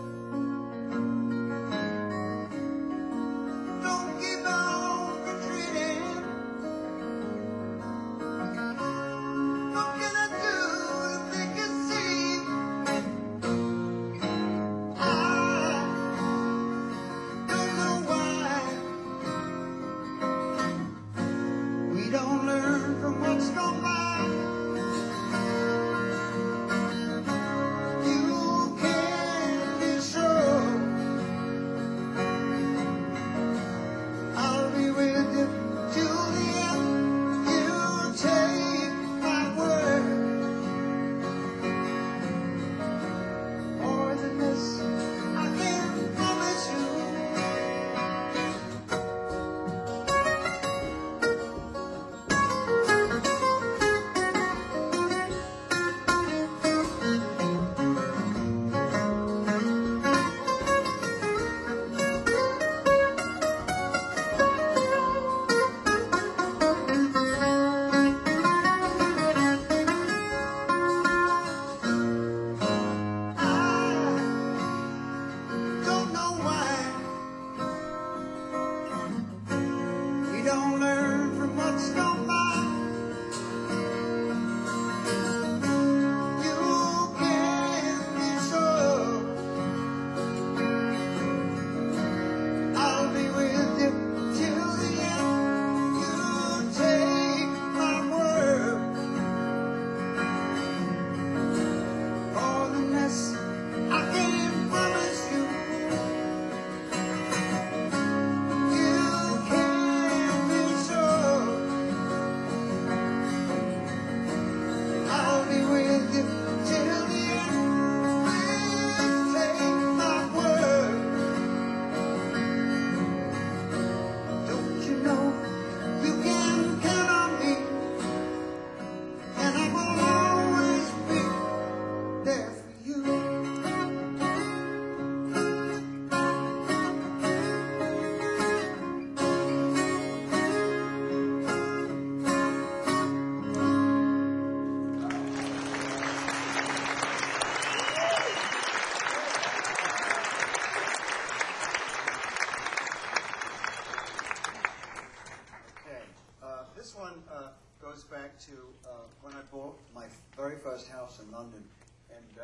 Don't keep on retreating. What can I do to make you see? my very first house in London, and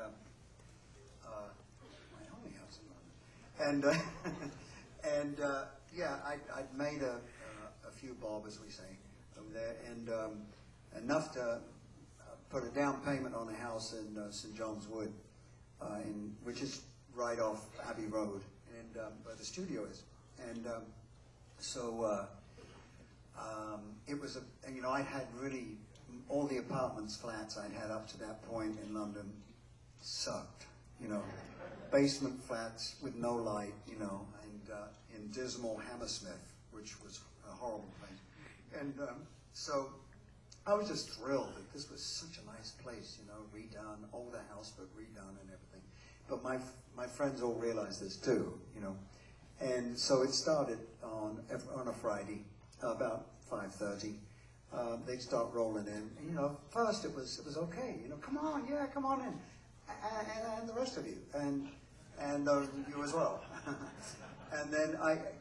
my only house in London, and yeah, I'd made a few bob, as we say, over there, and enough to put a down payment on a house in St. John's Wood, which is right off Abbey Road, and where the studio is, and so it was I had really all the apartments, flats I'd had up to that point in London sucked, basement flats with no light, and in dismal Hammersmith, which was a horrible place, and so I was just thrilled that this was such a nice place, redone, older house but redone and everything. But my friends all realized this too, and so it started on a Friday about 5:30. They'd start rolling in. And, first it was okay. Come on, yeah, come on in, and the rest of you, and you as well. And then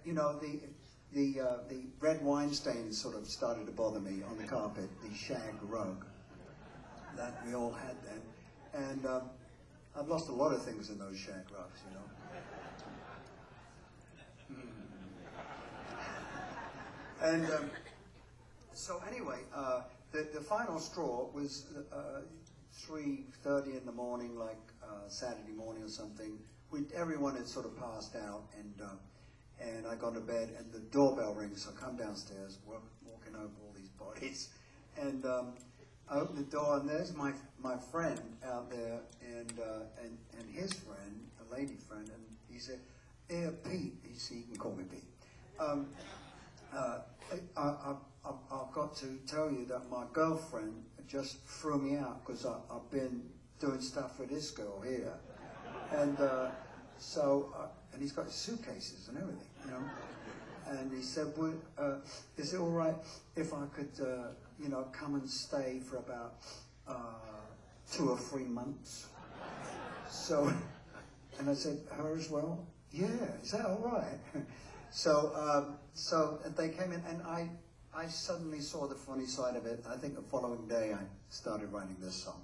the red wine stains sort of started to bother me on the carpet, the shag rug that we all had then, and I've lost a lot of things in those shag rugs, And so anyway, the final straw was 3:30 in the morning, like Saturday morning or something. Everyone had sort of passed out, and I got to bed, and the doorbell rings. So I come downstairs, walking over all these bodies, and I open the door, and there's my friend out there, and his friend, a lady friend, and he said, "Hey, Pete," he can call me Pete. I've got to tell you that my girlfriend just threw me out because I've been doing stuff with this girl here, and and he's got his suitcases and everything, And he said, well, "Is it all right if I could, come and stay for about 2 or 3 months?" So, and I said, "Her as well?" "Yeah, is that all right?" So they came in, and I suddenly saw the funny side of it. I think the following day I started writing this song.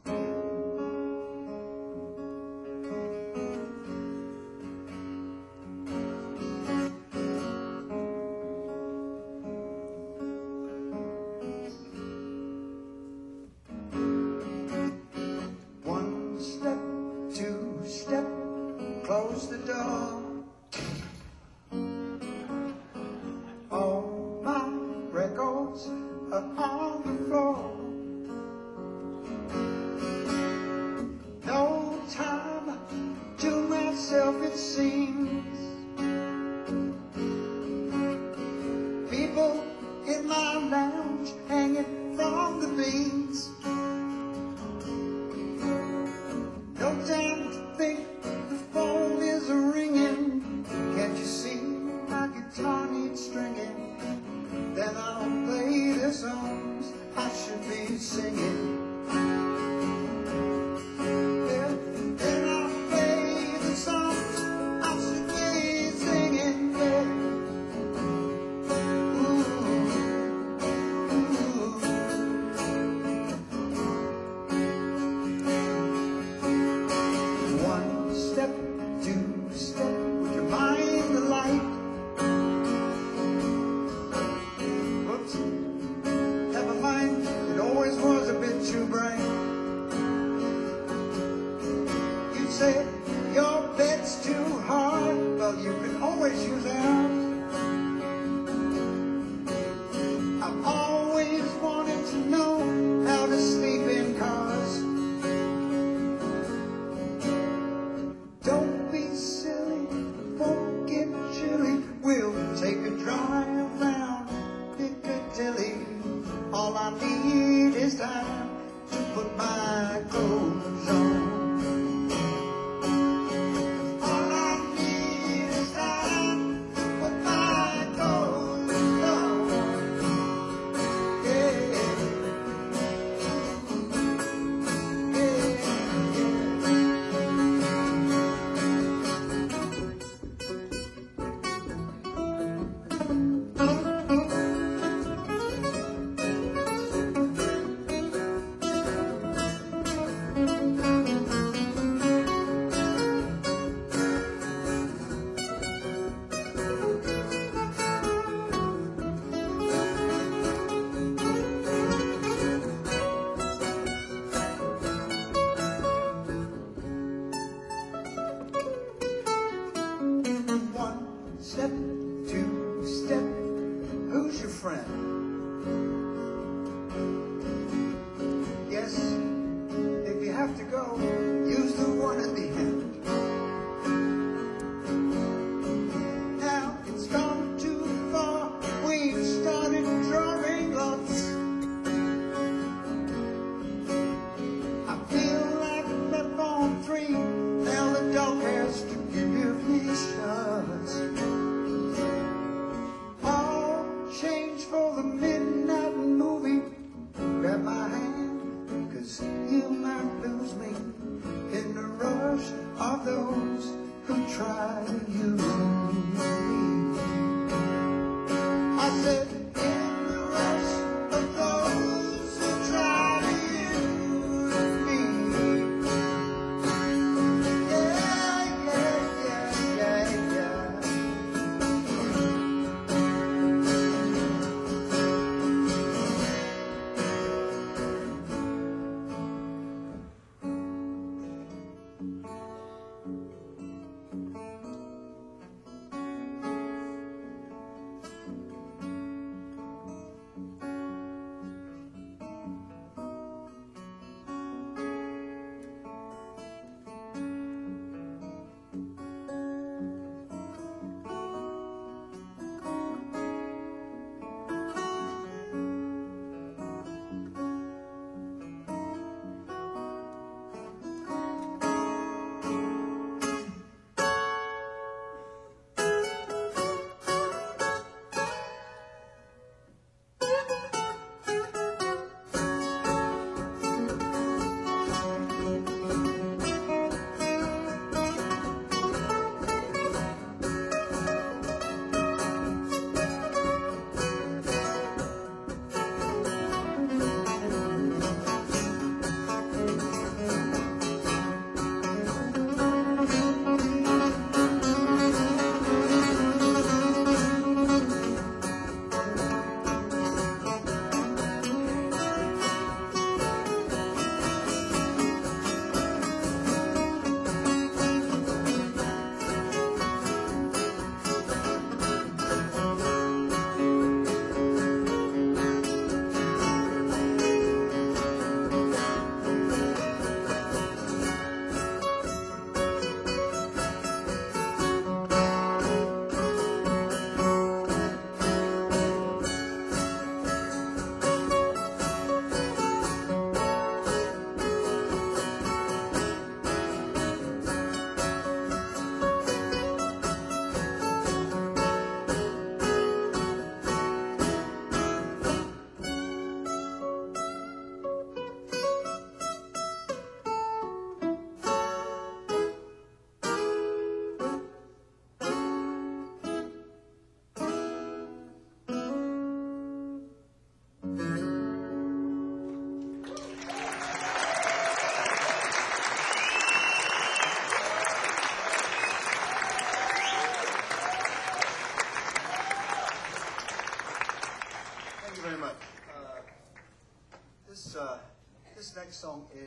One step, 2 step, close the door. All my records are on the floor. No time to myself, it seems. People in my lounge hanging from the beams. No time to think, the phone is ringing. Can't you see my guitar needs stringing? Then I'll play the songs I should be singing. Yeah, then I'll play the songs I should be singing. Yeah. One step, 2 step, would you mind the light? Whoops, never mind, it always was a bit too bright. You say your bed's too hard, well, you can always use ours. I've always wanted to know how to sleep in cars. Don't be silly, won't get chilly. We'll take a drive round Piccadilly. All I need is time to put my clothes on. All I need is time to put my clothes on. Yeah.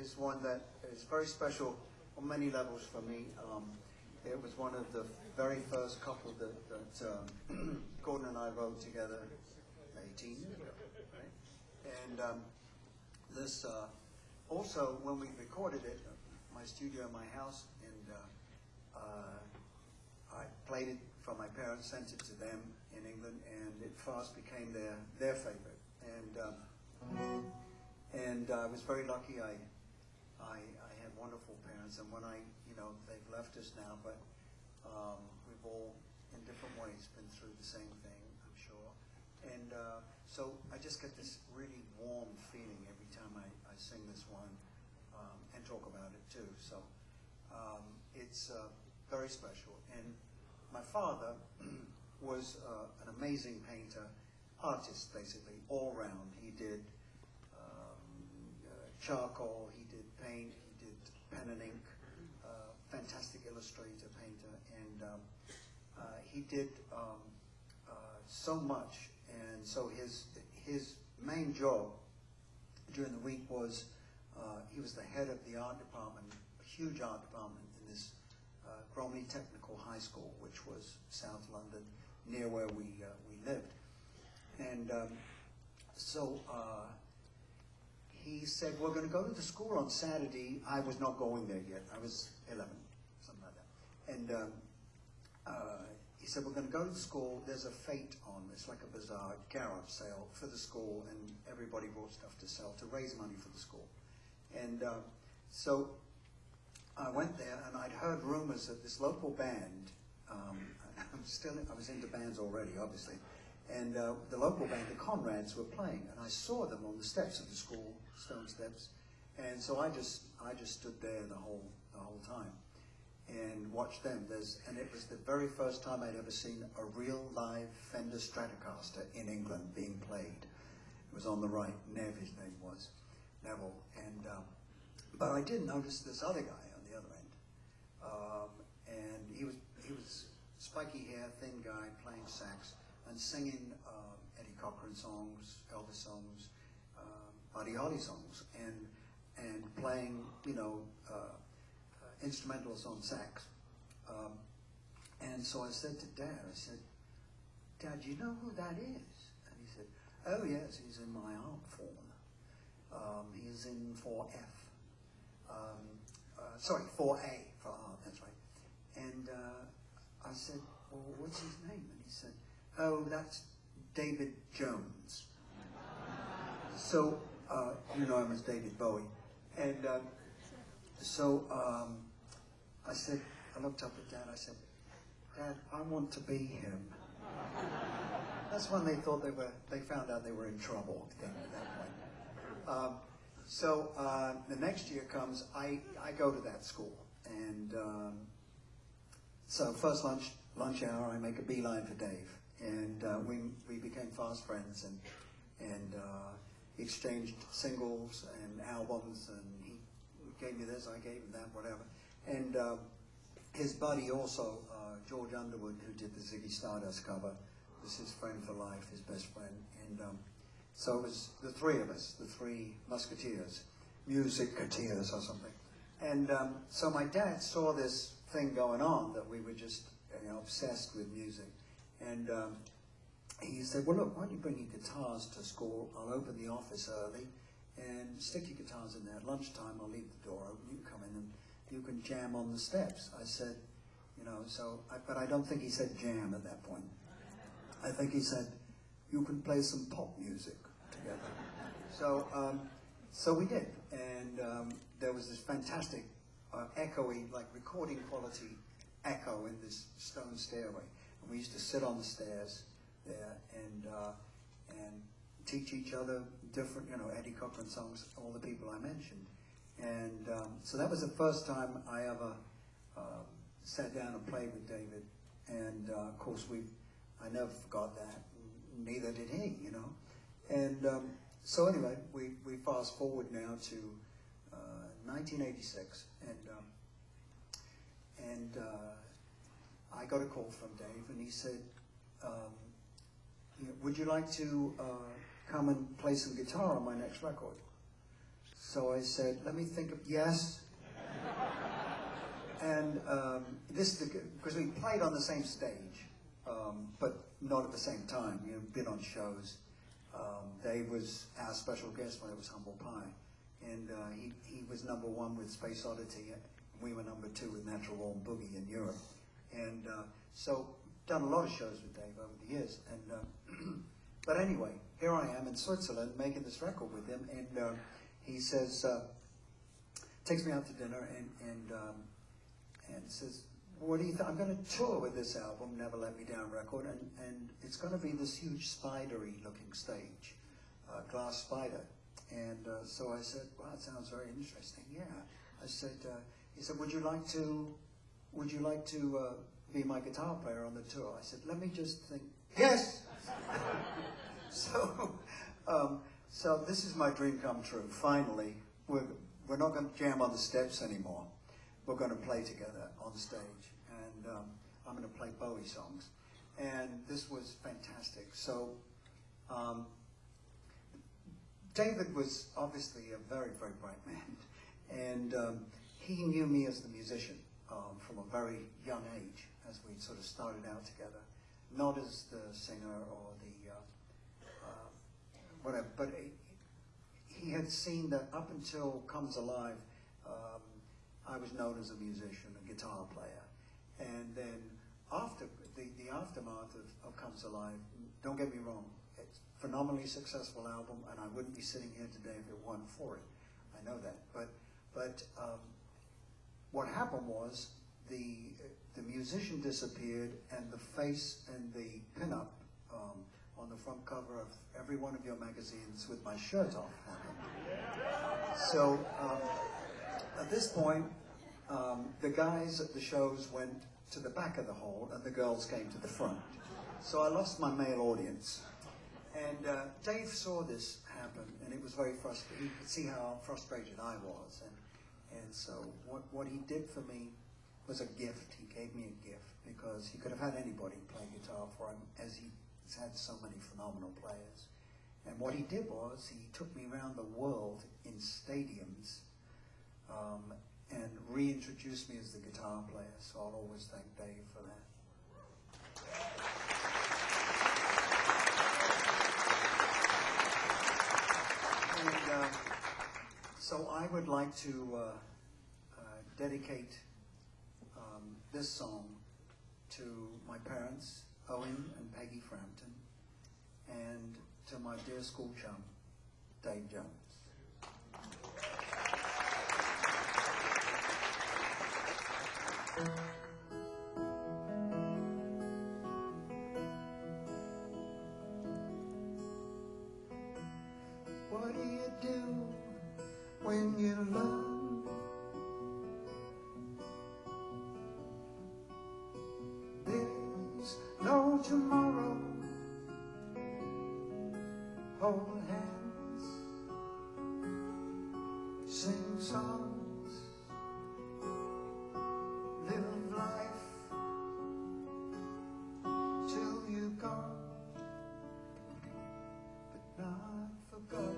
is one that is very special on many levels for me. It was one of the very first couple that Gordon and I wrote together 18 years ago. Right? And this also, when we recorded it, my studio in my house, and I played it for my parents, sent it to them in England, and it fast became their favorite. And I was very lucky. I had wonderful parents, and when they've left us now, but we've all, in different ways, been through the same thing, I'm sure. And so I just get this really warm feeling every time I sing this one and talk about it too. So it's very special. And my father was an amazing painter, artist basically, all round. He did charcoal, he did paint, he did pen and ink, fantastic illustrator, painter, and he did so much. And so his main job during the week was he was the head of the art department, a huge art department in this Bromley Technical High School, which was South London, near where we lived. And so he said, we're going to go to the school on Saturday. I was not going there yet. I was 11, something like that. And he said, we're going to go to the school. There's a fete on. It's like a bazaar, garage sale for the school, and everybody brought stuff to sell to raise money for the school. And so I went there, and I'd heard rumors that this local band, I was into bands already, obviously, and the local band, the Conrads, were playing, and I saw them on the steps of the school, stone steps, and so I just stood there the whole time and watched them. And it was the very first time I'd ever seen a real live Fender Stratocaster in England being played. It was on the right. Nev, his name was, Neville, and but I did notice this other guy on the other end, and he was spiky hair, thin guy, playing sax and singing Eddie Cochran songs, Elvis songs, Buddy Holly songs, and playing instrumentals on sax. And so I said to Dad, Dad, do you know who that is? And he said, oh yes, he's in my art form. He's in 4F. Sorry, 4A for art, that's right. And I said, well, what's his name? And he said, oh, that's David Jones. So, you know him as David Bowie. And so I said, I looked up at Dad, I said, Dad, I want to be him. That's when they thought they found out they were in trouble, I think, at that point. So the next year comes, I go to that school, and so first lunch hour, I make a beeline for Dave, and we became fast friends, and exchanged singles and albums, and he gave me this, I gave him that, whatever. And his buddy also, George Underwood, who did the Ziggy Stardust cover, was his friend for life, his best friend, and so it was the three of us, the three musketeers, music-keteers or something. And so my dad saw this thing going on, that we were just obsessed with music. And he said, well, look, why don't you bring your guitars to school? I'll open the office early and stick your guitars in there. At lunchtime, I'll leave the door open. You can come in and you can jam on the steps. I said, but I don't think he said jam at that point. I think he said, you can play some pop music together. So we did, and there was this fantastic echoey, like recording quality echo in this stone stairway. And we used to sit on the stairs there and teach each other different, Eddie Cochran songs, all the people I mentioned. And so that was the first time I ever sat down and played with David. And of course, I never forgot that. Neither did he, And so anyway, we fast forward now to 1986, and I got a call from Dave, and he said, would you like to come and play some guitar on my next record? So I said, let me think of, yes. And because we played on the same stage, but not at the same time. You've been on shows. Dave was our special guest when it was Humble Pie. And he was #1 with Space Oddity. We were #2 with Natural Born Boogie in Europe. And so done a lot of shows with Dave over the years. And but anyway, here I am in Switzerland making this record with him. And he says, takes me out to dinner and says, what do you think? I'm going to tour with this album, Never Let Me Down record, and it's going to be this huge spidery looking stage, glass spider. And so I said, wow, it sounds very interesting. Yeah. I said, he said, would you like to be my guitar player on the tour? I said, let me just think. Yes! So this is my dream come true. Finally, we're not going to jam on the steps anymore. We're going to play together on stage, and I'm going to play Bowie songs. And this was fantastic. So David was obviously a very, very bright man, and he knew me as the musician from a very young age, as we sort of started out together, not as the singer or the whatever, but he had seen that up until Comes Alive, I was known as a musician, a guitar player. And then after the aftermath of Comes Alive, don't get me wrong, it's a phenomenally successful album, and I wouldn't be sitting here today if it weren't for it. I know that. But what happened was the musician disappeared, and the face and the pinup on the front cover of every one of your magazines with my shirt off happened. So at this point, the guys at the shows went to the back of the hall and the girls came to the front. So I lost my male audience. And Dave saw this happen, and it was very frustrating. He could see how frustrated I was. And so what he did for me was a gift. He gave me a gift because he could have had anybody play guitar for him, as he's had so many phenomenal players. And what he did was he took me around the world in stadiums and reintroduced me as the guitar player. So I'll always thank Dave for that. And so I would like to dedicate this song to my parents, Owen and Peggy Frampton, and to my dear school chum, Dave Jones. What do you do when you love? There's no tomorrow. Hold hands, sing songs, live life till you're gone, but not forgotten.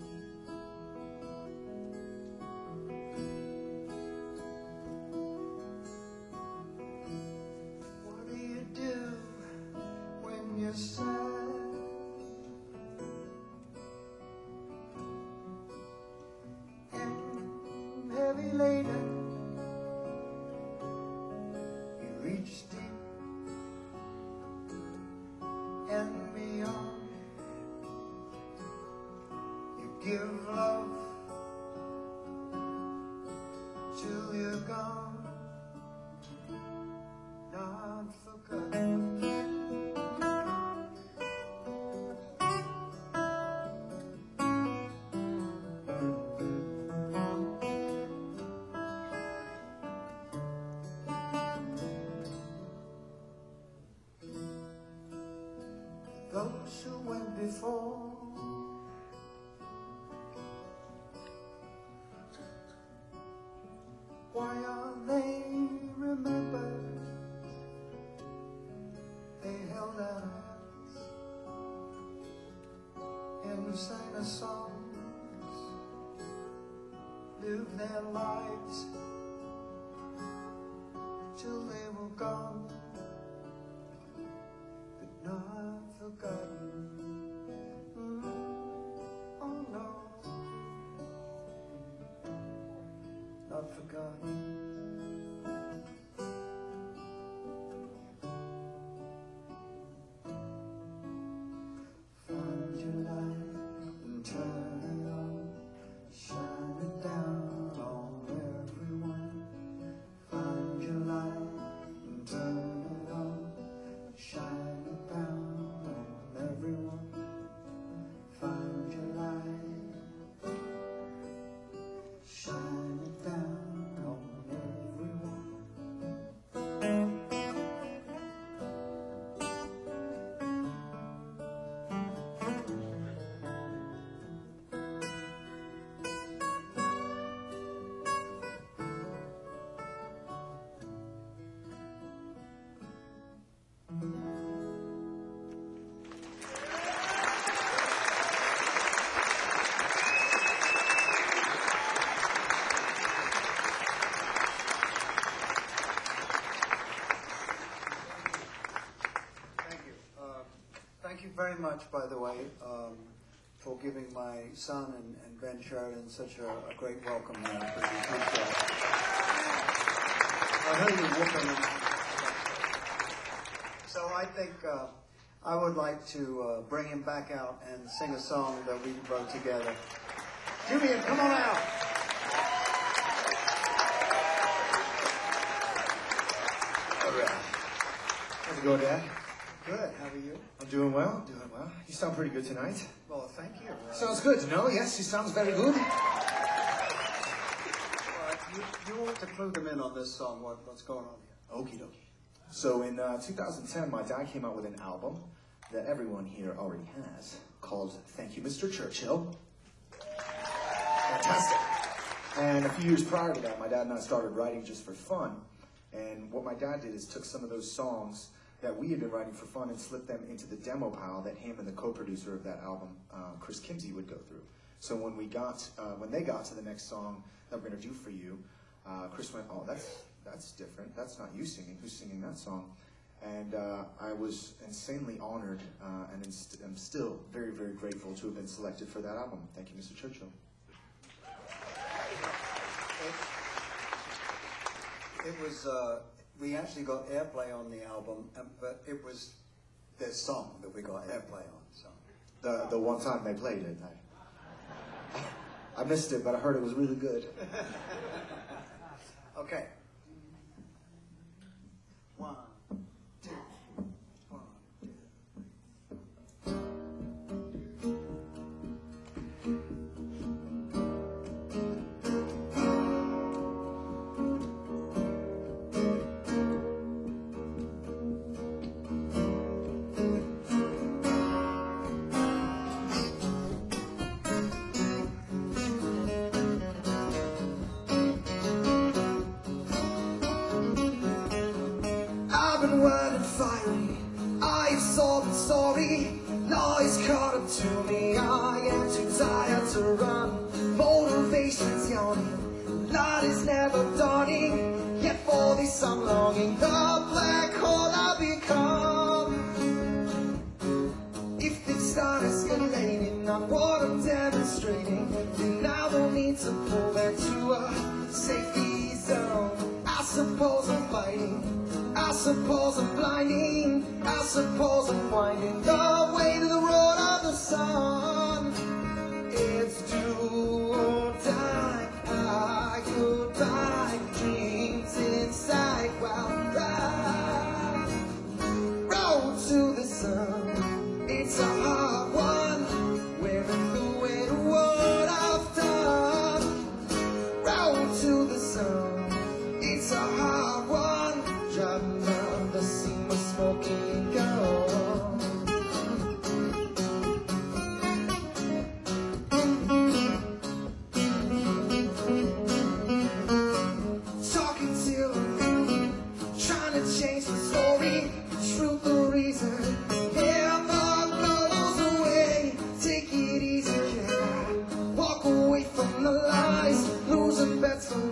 What do you do when you're sad? Heavy laden, you reach deep and beyond. You give love till you're gone, not forgotten. Those who went before, why are they remembered? They held our hands and sang us songs live their lives till they were gone, but not forgotten. Oh no, not forgotten. Find your light and turn it on, shine it down on everyone. Find your light and turn it on, shine it down on everyone. Find your light, shine it down on everyone. Thank you. Thank you very much, by the way, for giving my son and Ben Sheridan such a great welcome there. I heard you whooping. So I think I would like to bring him back out and sing a song that we wrote together. Julian, come on out. All right. How's it going, Dad? Good. How are you? I'm doing well, doing well. You sound pretty good tonight. Well, thank you. Sounds good to know, yes, he sounds very good. You want to clue them in on this song, what's going on here? Okie dokie. So in 2010, my dad came out with an album that everyone here already has called Thank You, Mr. Churchill. Fantastic. And a few years prior to that, my dad and I started writing just for fun. And what my dad did is took some of those songs that we had been writing for fun and slipped them into the demo pile that him and the co-producer of that album, Chris Kimsey, would go through. So when they got to the next song that we're gonna do for you, Chris went, "Oh, that's different. That's not you singing. Who's singing that song?" And I was insanely honored, and I'm still very, very grateful to have been selected for that album. Thank you, Mr. Churchill. It was, we actually got airplay on the album, but it was their song that we got airplay on. So The one time they played it, I missed it, but I heard it was really good. Okay. 1, 2, 1, 2. I've been wet and fiery, I've sold the story. Now it's caught up to me, I am too tired to run. Motivation's yawning, light is never dawning. Yet for this I'm longing, the black hole I become. If it's not escalating, not what I'm demonstrating, then I don't need to pull back to a safety zone. I suppose I'm fighting, I suppose I'm blinding, I suppose I'm finding the way to the road of the sun. It's do or die, I goodbye, dreams inside wild ride. Road to the sun, it's a hard one, wearing the weight of what I've done. Road to the sun, it's a hard one, driving down the seam of smoking gun.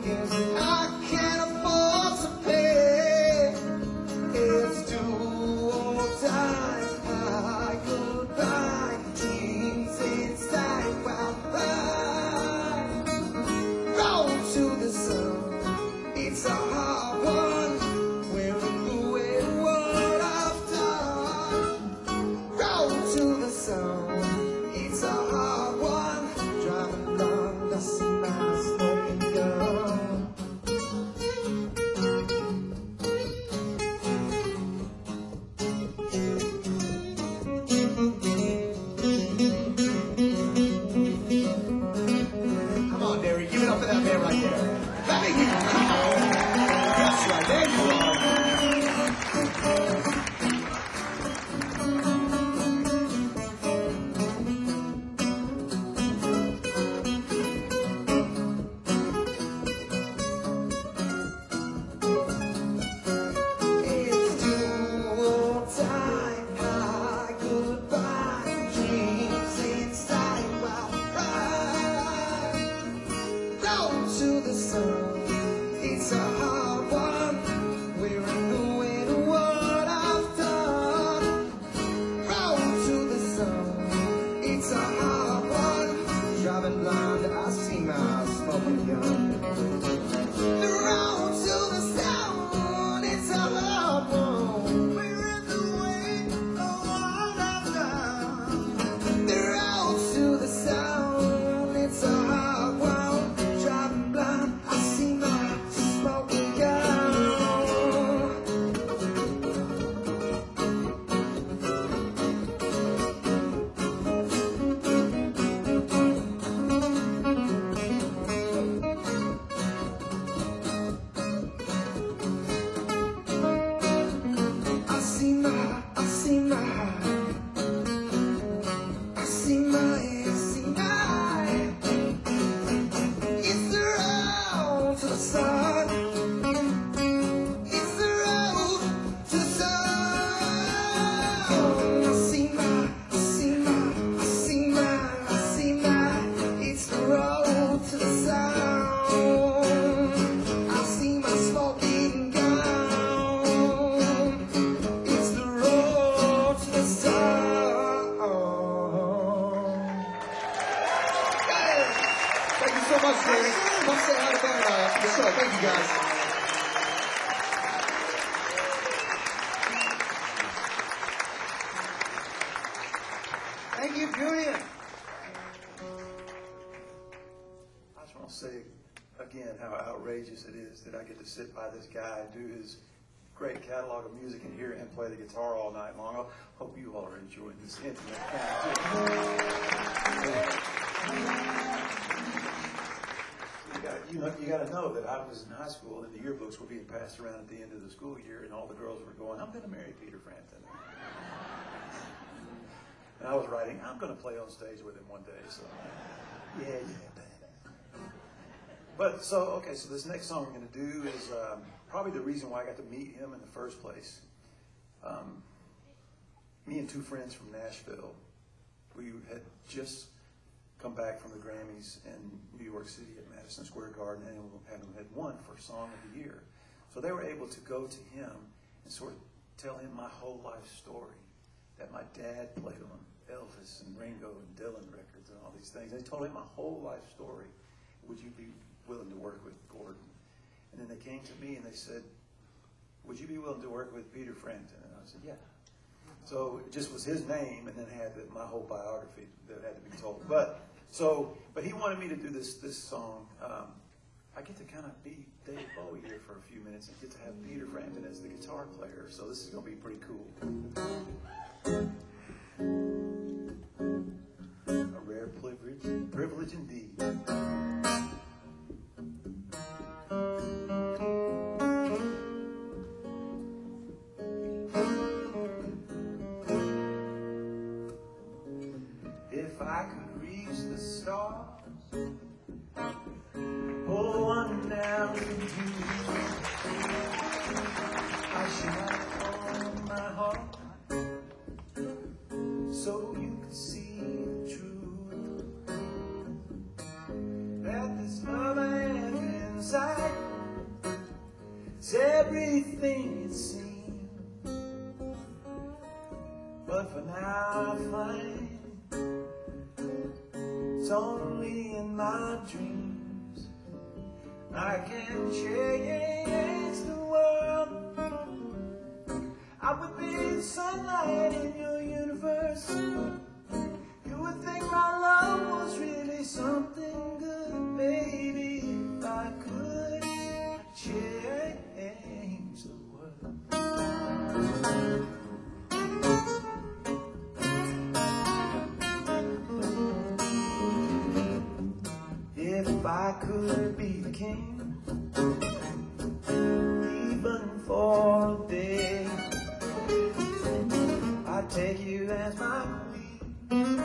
Yes, I can't afford to pay. It's too old time. Hi, goodbye. Dreams inside. Well, bye. Roll to the sun. It's a hard one. Wearing the way what I've done. Roll to the sun. It's a hard one. Driving down the my smoking gun. Come on, Derry, give it up for that man right there. Let me hear you. Come on. That's right, there you are. It's too old time. Hi, goodbye. Dreams inside. Well, right. Roll to the sun. It's a hard one. We're in the way to what I've done. Roll to the sun. It's a hard one. Driving blind, I see my smoking gun. Roll to the sun. It's a hard one. We're in the way of what I've done. Roll to the sun. It's a hard one. Driving blind, I see my smoking gun. I see my, I see my, I see my, I see my. It's the road to the sun. It's the road to the sun. I see my, I see my, I see my, I see my. It's the road to the sun. I see my smoking gun. It's the road to the sun. Hey! Thank you so much, Danny. Come say hi to Ben the show. Thank you, guys. Thank you, Julian. I just want to say again how outrageous it is that I get to sit by this guy, do his great catalog of music, and hear him play the guitar all night long. I hope you all are enjoying this intimate You got to know that I was in high school and the yearbooks were being passed around at the end of the school year, and all the girls were going, "I'm going to marry Peter Frampton." And I was writing, "I'm going to play on stage with him one day." So, yeah. But so this next song we're going to do is probably the reason why I got to meet him in the first place. Me and two friends from Nashville, we had just come back from the Grammys in New York City at Madison Square Garden, and had won for Song of the Year. So they were able to go to him and sort of tell him my whole life story, that my dad played on Elvis and Ringo and Dylan records and all these things. They told him my whole life story. Would you be willing to work with Gordon? And then they came to me and they said, would you be willing to work with Peter Frampton? And I said, yeah. So it just was his name, and then had my whole biography that had to be told. But he wanted me to do this song. I get to kind of be Dave Bowie here for a few minutes and get to have Peter Frampton as the guitar player. So this is going to be pretty cool. A rare privilege indeed. If I could reach the stars, pull one down to you, I should open my heart so you could see the truth, that this love I have inside It's everything it seems. But for now I find it's only in my dreams I can change the world. I would be the sunlight in your universe. You would think my love was really something good, baby, if I could change the world. If I could be the king, even for a day, I'd take you as my queen.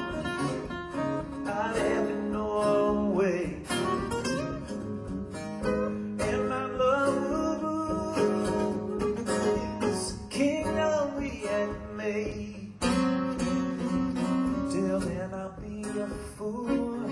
I'd have it no way. And my love would rule this kingdom we had made. Till then I'll be a fool,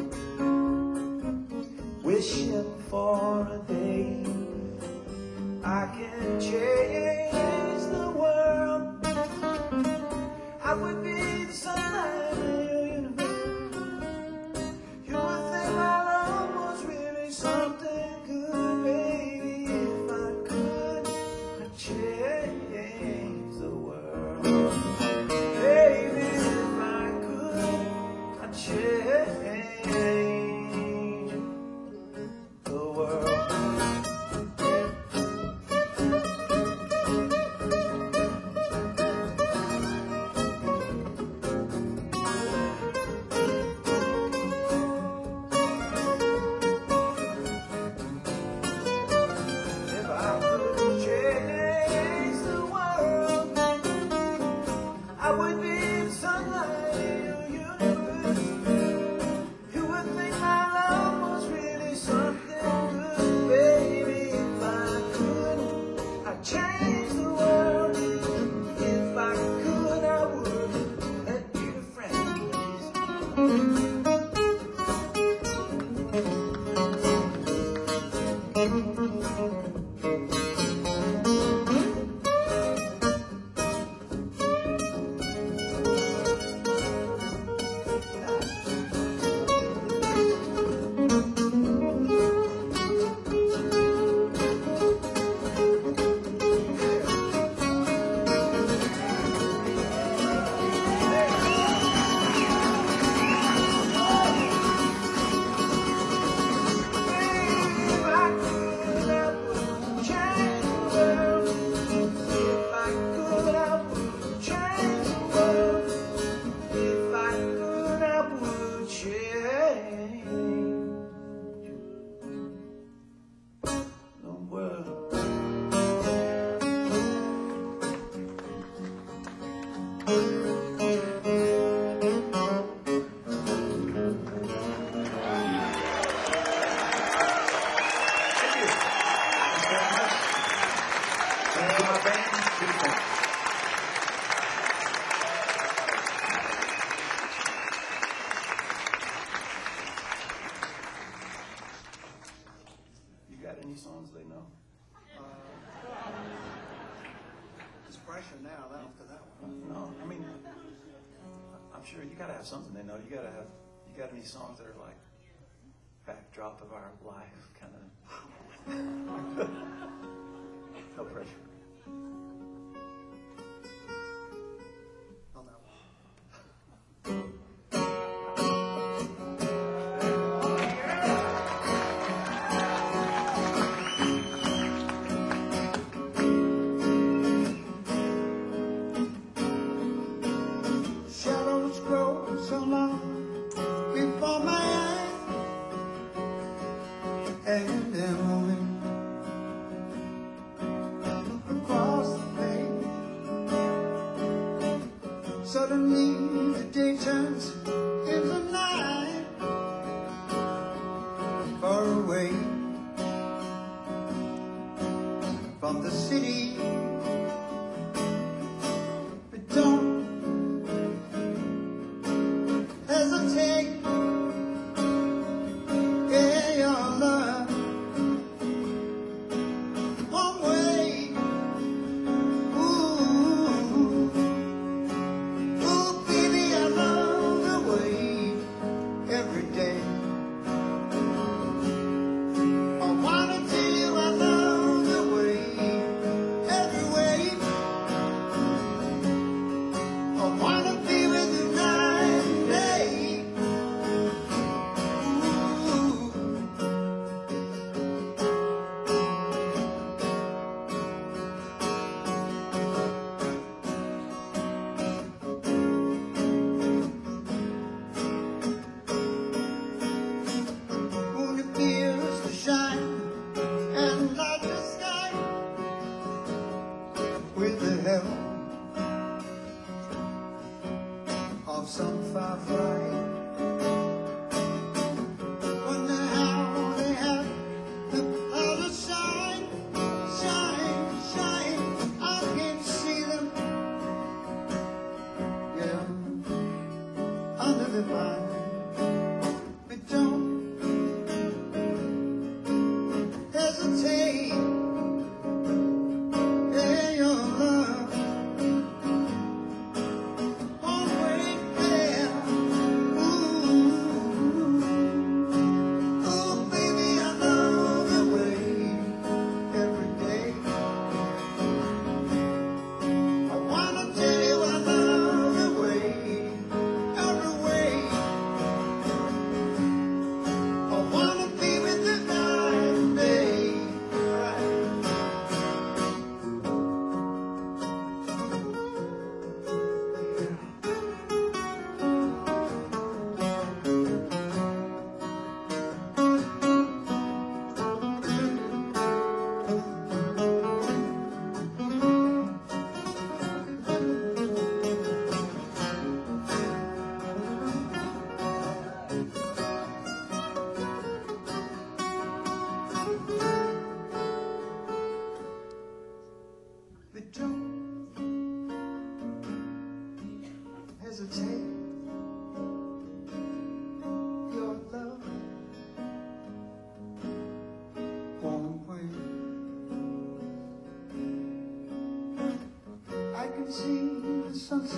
wishing for a day I can change the world. I would be the sunlight in your universe. You would think my love was really something good, baby, if I could change the world. Baby, if I could, I'd change the world. I would be the sunlight in your universe. You would think my love was really something good, baby. If I could, I'd change the world. If I could, I would. Let me be a friend, any songs they know? It's pressure now after that one. No, I mean, I'm sure you gotta have something they know. You got any songs that are like backdrop of our life, kind of? No pressure. On that one. Shadows grow so long before my eyes, and they're moving across the plain. Suddenly the day turns into night, far away from the city. But don't hesitate, yeah, your love.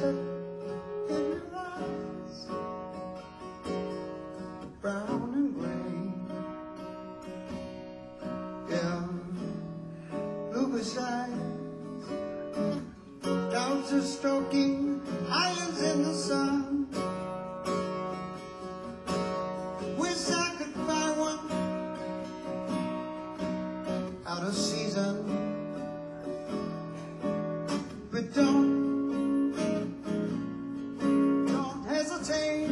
sunset in your eyes, brown and gray. Yeah, blue beside, dogs are stroking irons in the sun. Wish I could find one out of season, but don't hesitate.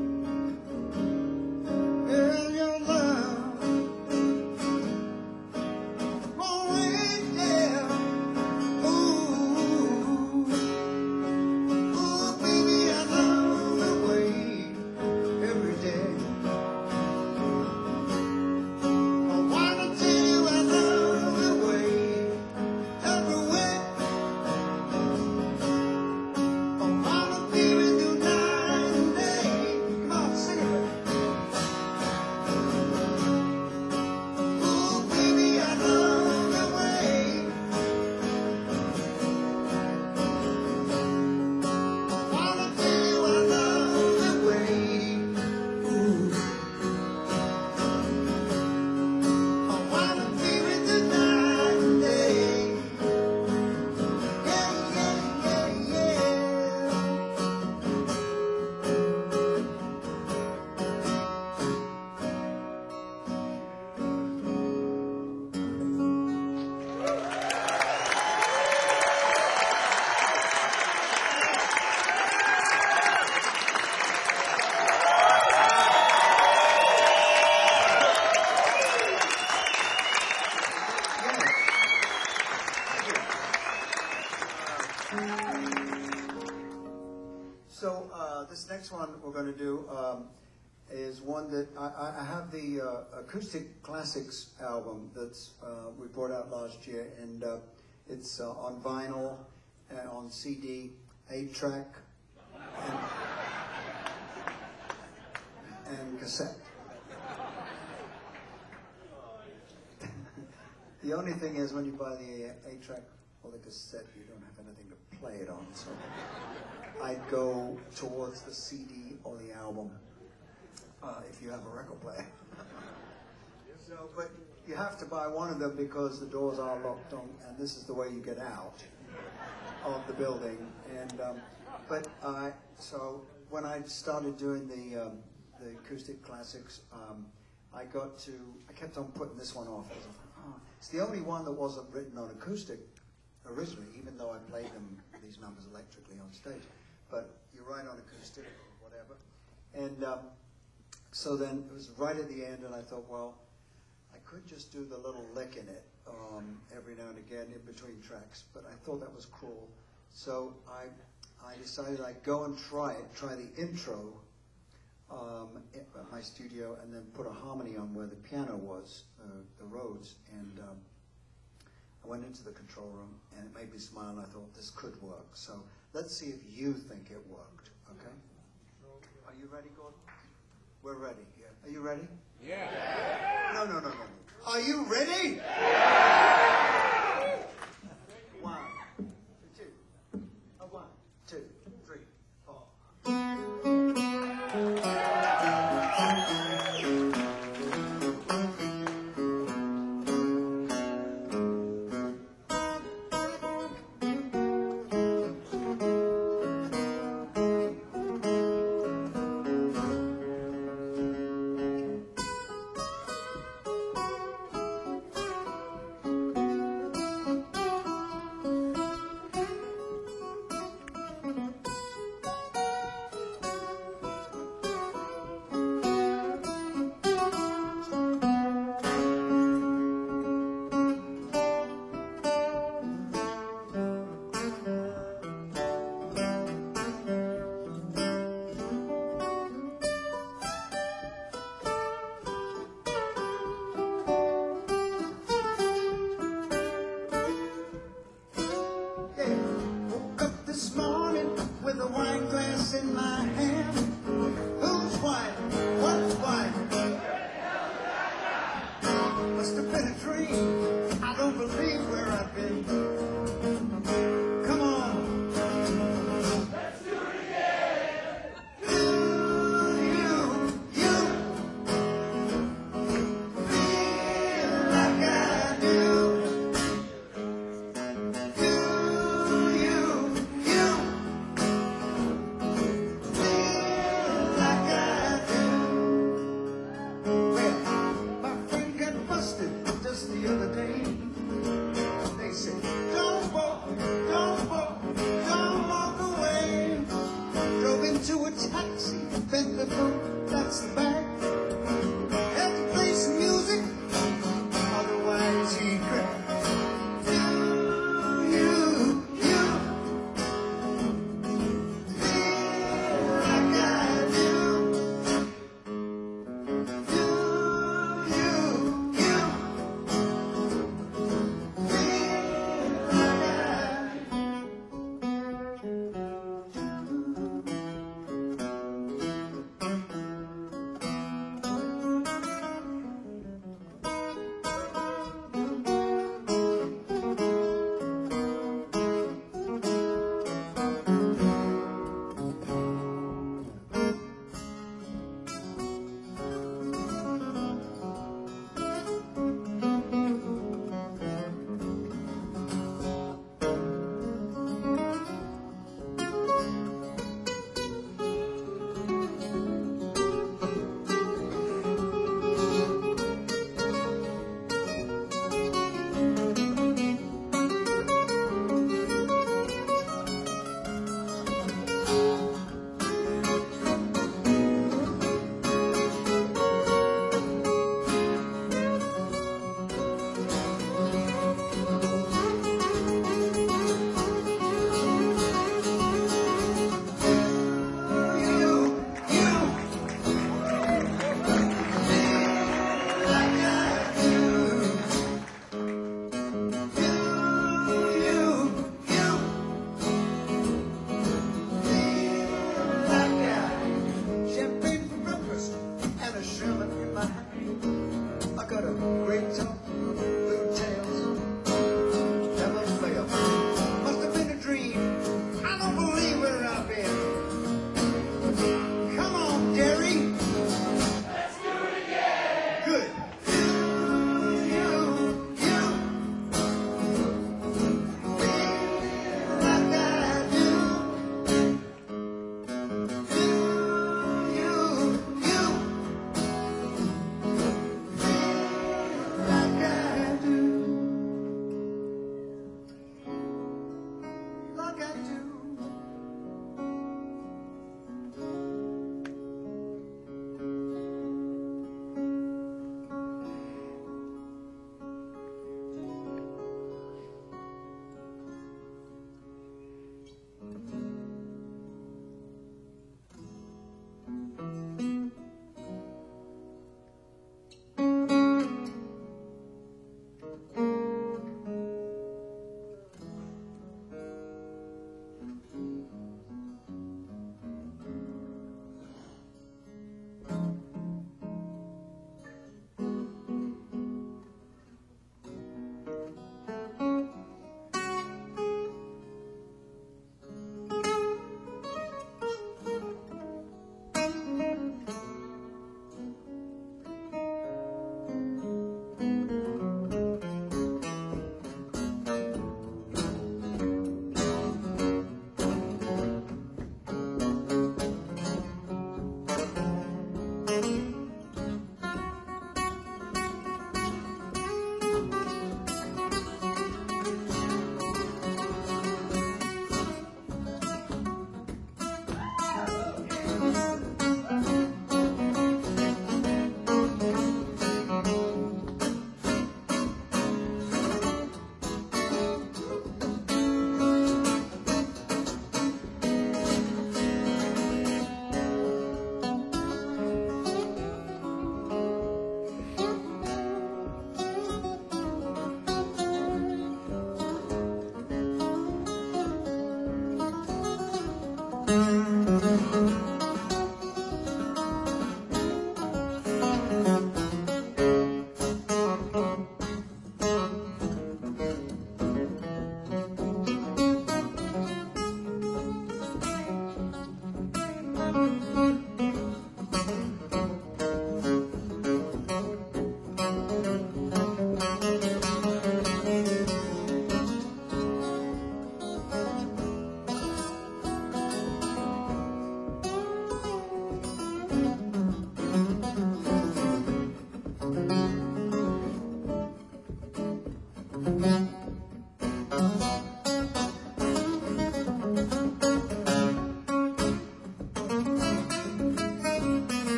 Girl, your love won't wait there. Ooh, ooh, baby, I love the way every day. I wanna tell you I love the way every way. I wanna be with you night and day. Come on, sing it. Ooh, baby, I love the way. I wanna tell you I love the way. Ooh, I wanna be with you night and day. Yeah, yeah, yeah, yeah. So this next one we're going to do is one that I have the Acoustic Classics album that's we brought out last year, and it's on vinyl, on CD, 8-track, and cassette. The only thing is, when you buy the 8-track or the cassette, you don't have anything to play it on, so I'd go towards the CD or the album if you have a record player. So, but you have to buy one of them because the doors are locked on, and this is the way you get out of the building. And so when I started doing the Acoustic Classics, I kept on putting this one off. I was like, oh. It's the only one that wasn't written on acoustic originally, even though I played these numbers electrically on stage. But you write on acoustic or whatever. And so then it was right at the end, and I thought, well, I could just do the little lick in it every now and again in between tracks, but I thought that was cruel. So I decided I'd go and try the intro at my studio, and then put a harmony on where the piano was, the Rhodes, and I went into the control room, and it made me smile, and I thought, this could work. So let's see if you think it worked, okay? Are you ready, Gordon? We're ready, yeah. Are you ready? Yeah. No. Are you ready? Yeah. 1, 2. 1, 2, 3, 4.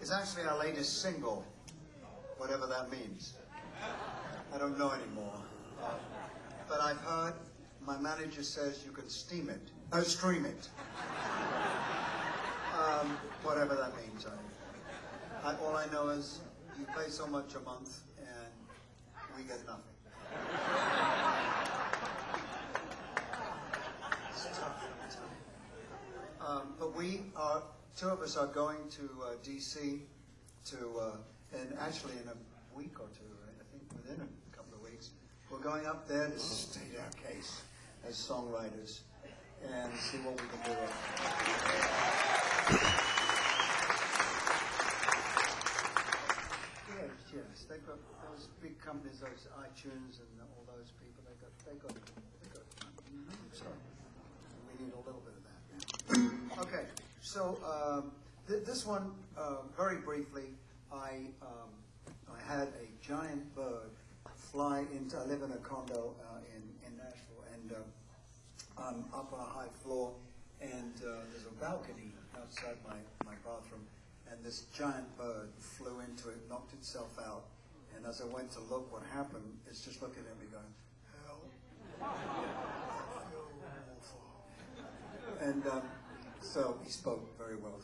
is actually our latest single, whatever that means. I don't know anymore. But I've heard, my manager says you can stream it. Whatever that means. All I know is you pay so much a month and we get nothing. It's tough. But we are, two of us are going to D.C. and actually in a week or two, right? I think within a couple of weeks, we're going up there to state our case as songwriters and see what we can do. Yes, they've got those big companies, those iTunes and all those people. They got. So we need a little bit of that. Okay, so this one, very briefly, I had a giant bird fly into. I live in a condo in Nashville, and I'm up on a high floor, and there's a balcony outside my bathroom. And this giant bird flew into it, knocked itself out. And as I went to look what happened, it's just looking at me going, "Help. I feel awful." And so he spoke very well.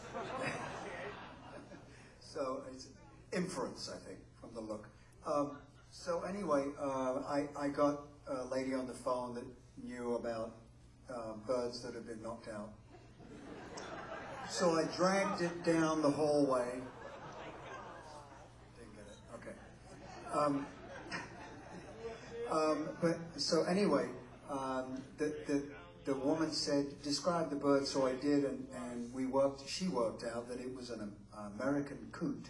So it's inference, I think, from the look. So anyway, I got a lady on the phone that knew about birds that had been knocked out. So I dragged it down the hallway. Didn't get it. Okay. But so anyway, the woman said, describe the bird. So I did, and she worked out that it was an American coot,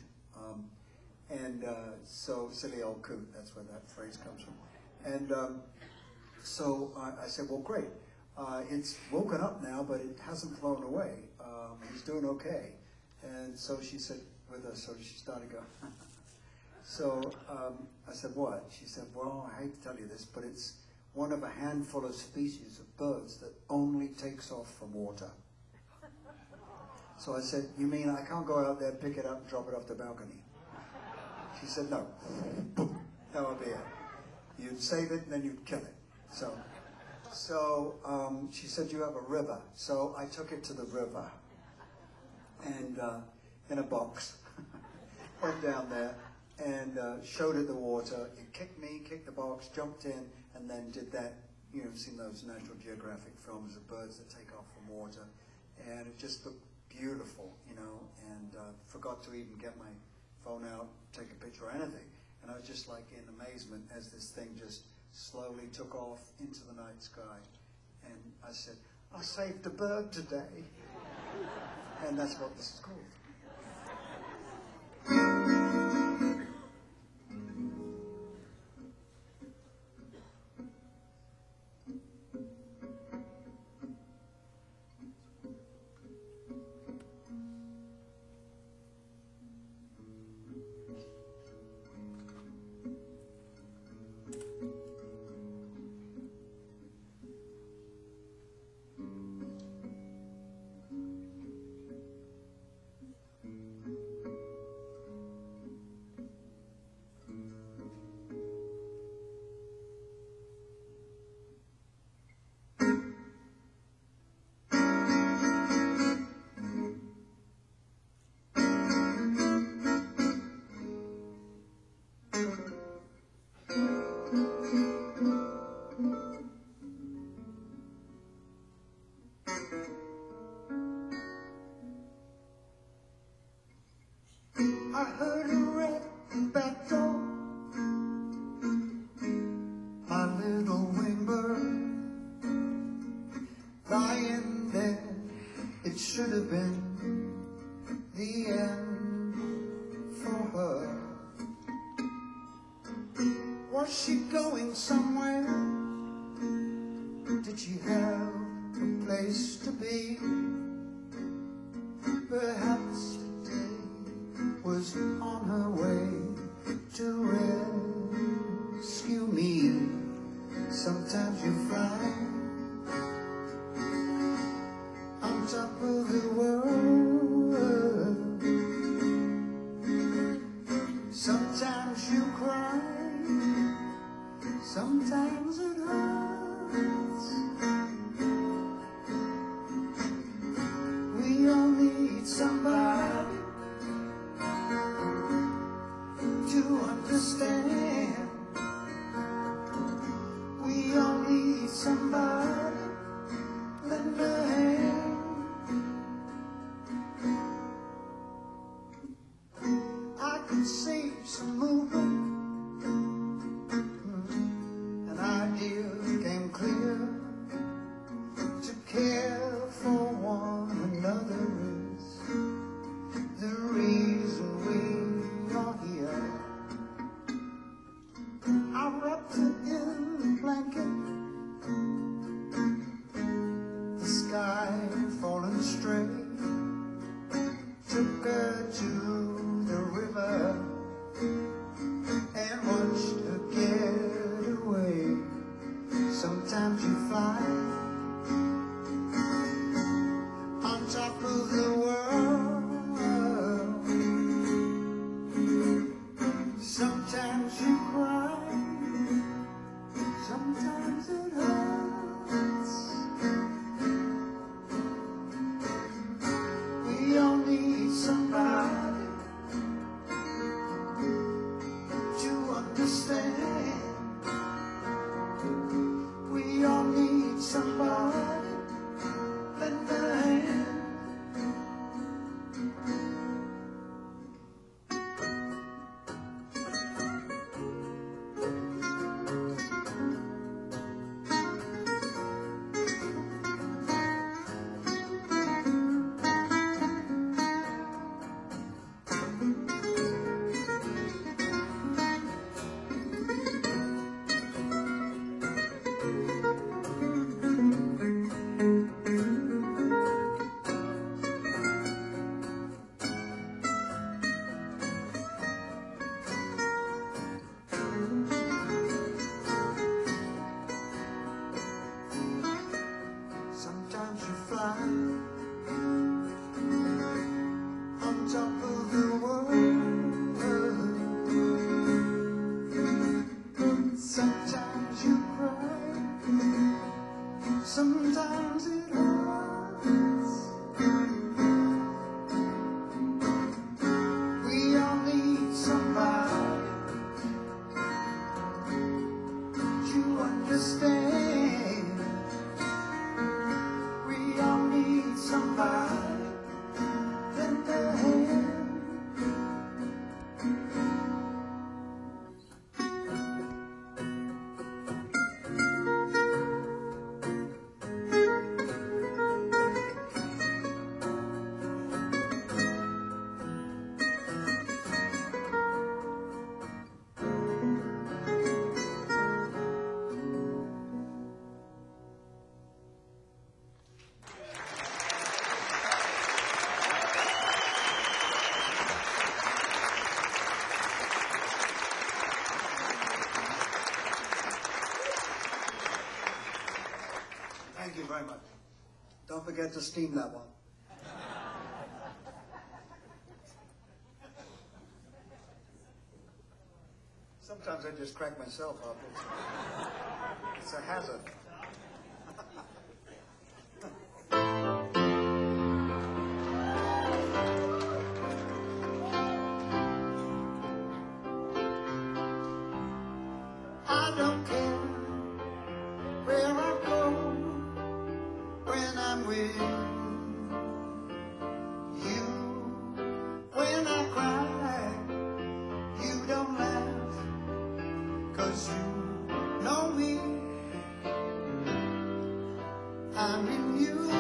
so silly old coot. That's where that phrase comes from. And so I said, well, great. It's woken up now, but it hasn't flown away. He's doing okay. And so she said with us, so she started going. So I said, what? She said, well, I hate to tell you this, but it's one of a handful of species of birds that only takes off from water. So I said, you mean I can't go out there, pick it up, and drop it off the balcony? She said, no. That would be it. You'd save it, and then you'd kill it. So she said, you have a river. So I took it to the river, and in a box, went down there, and showed it the water. It kicked me, kicked the box, jumped in, and then did that. You know, you've seen those National Geographic films of birds that take off from water, and it just looked beautiful, you know, and forgot to even get my phone out, take a picture or anything. And I was just like in amazement as this thing just slowly took off into the night sky. And I said, I saved the bird today. And that's what this is called. I heard a rat back door, my little wing bird, lying there. It should have been the end for her. Was she going somewhere? Did she have a place to be? Perhaps was on her way to rescue me. Sometimes you fly on top of the world, Sometimes you fly on top of the world. Sometimes you cry, sometimes it hurts. We all need somebody to understand. We all need somebody lend a hand. Sometimes you fly on top of the world. Sometimes you cry, sometimes it hurts. We all need somebody to understand. We all need somebody lend a hand. Thank you very much. Don't forget to steam that one. Sometimes I just crack myself up. It's a hazard. I don't care where I go when I'm with you. When I cry, you don't laugh, 'cause you know me. I'm in you.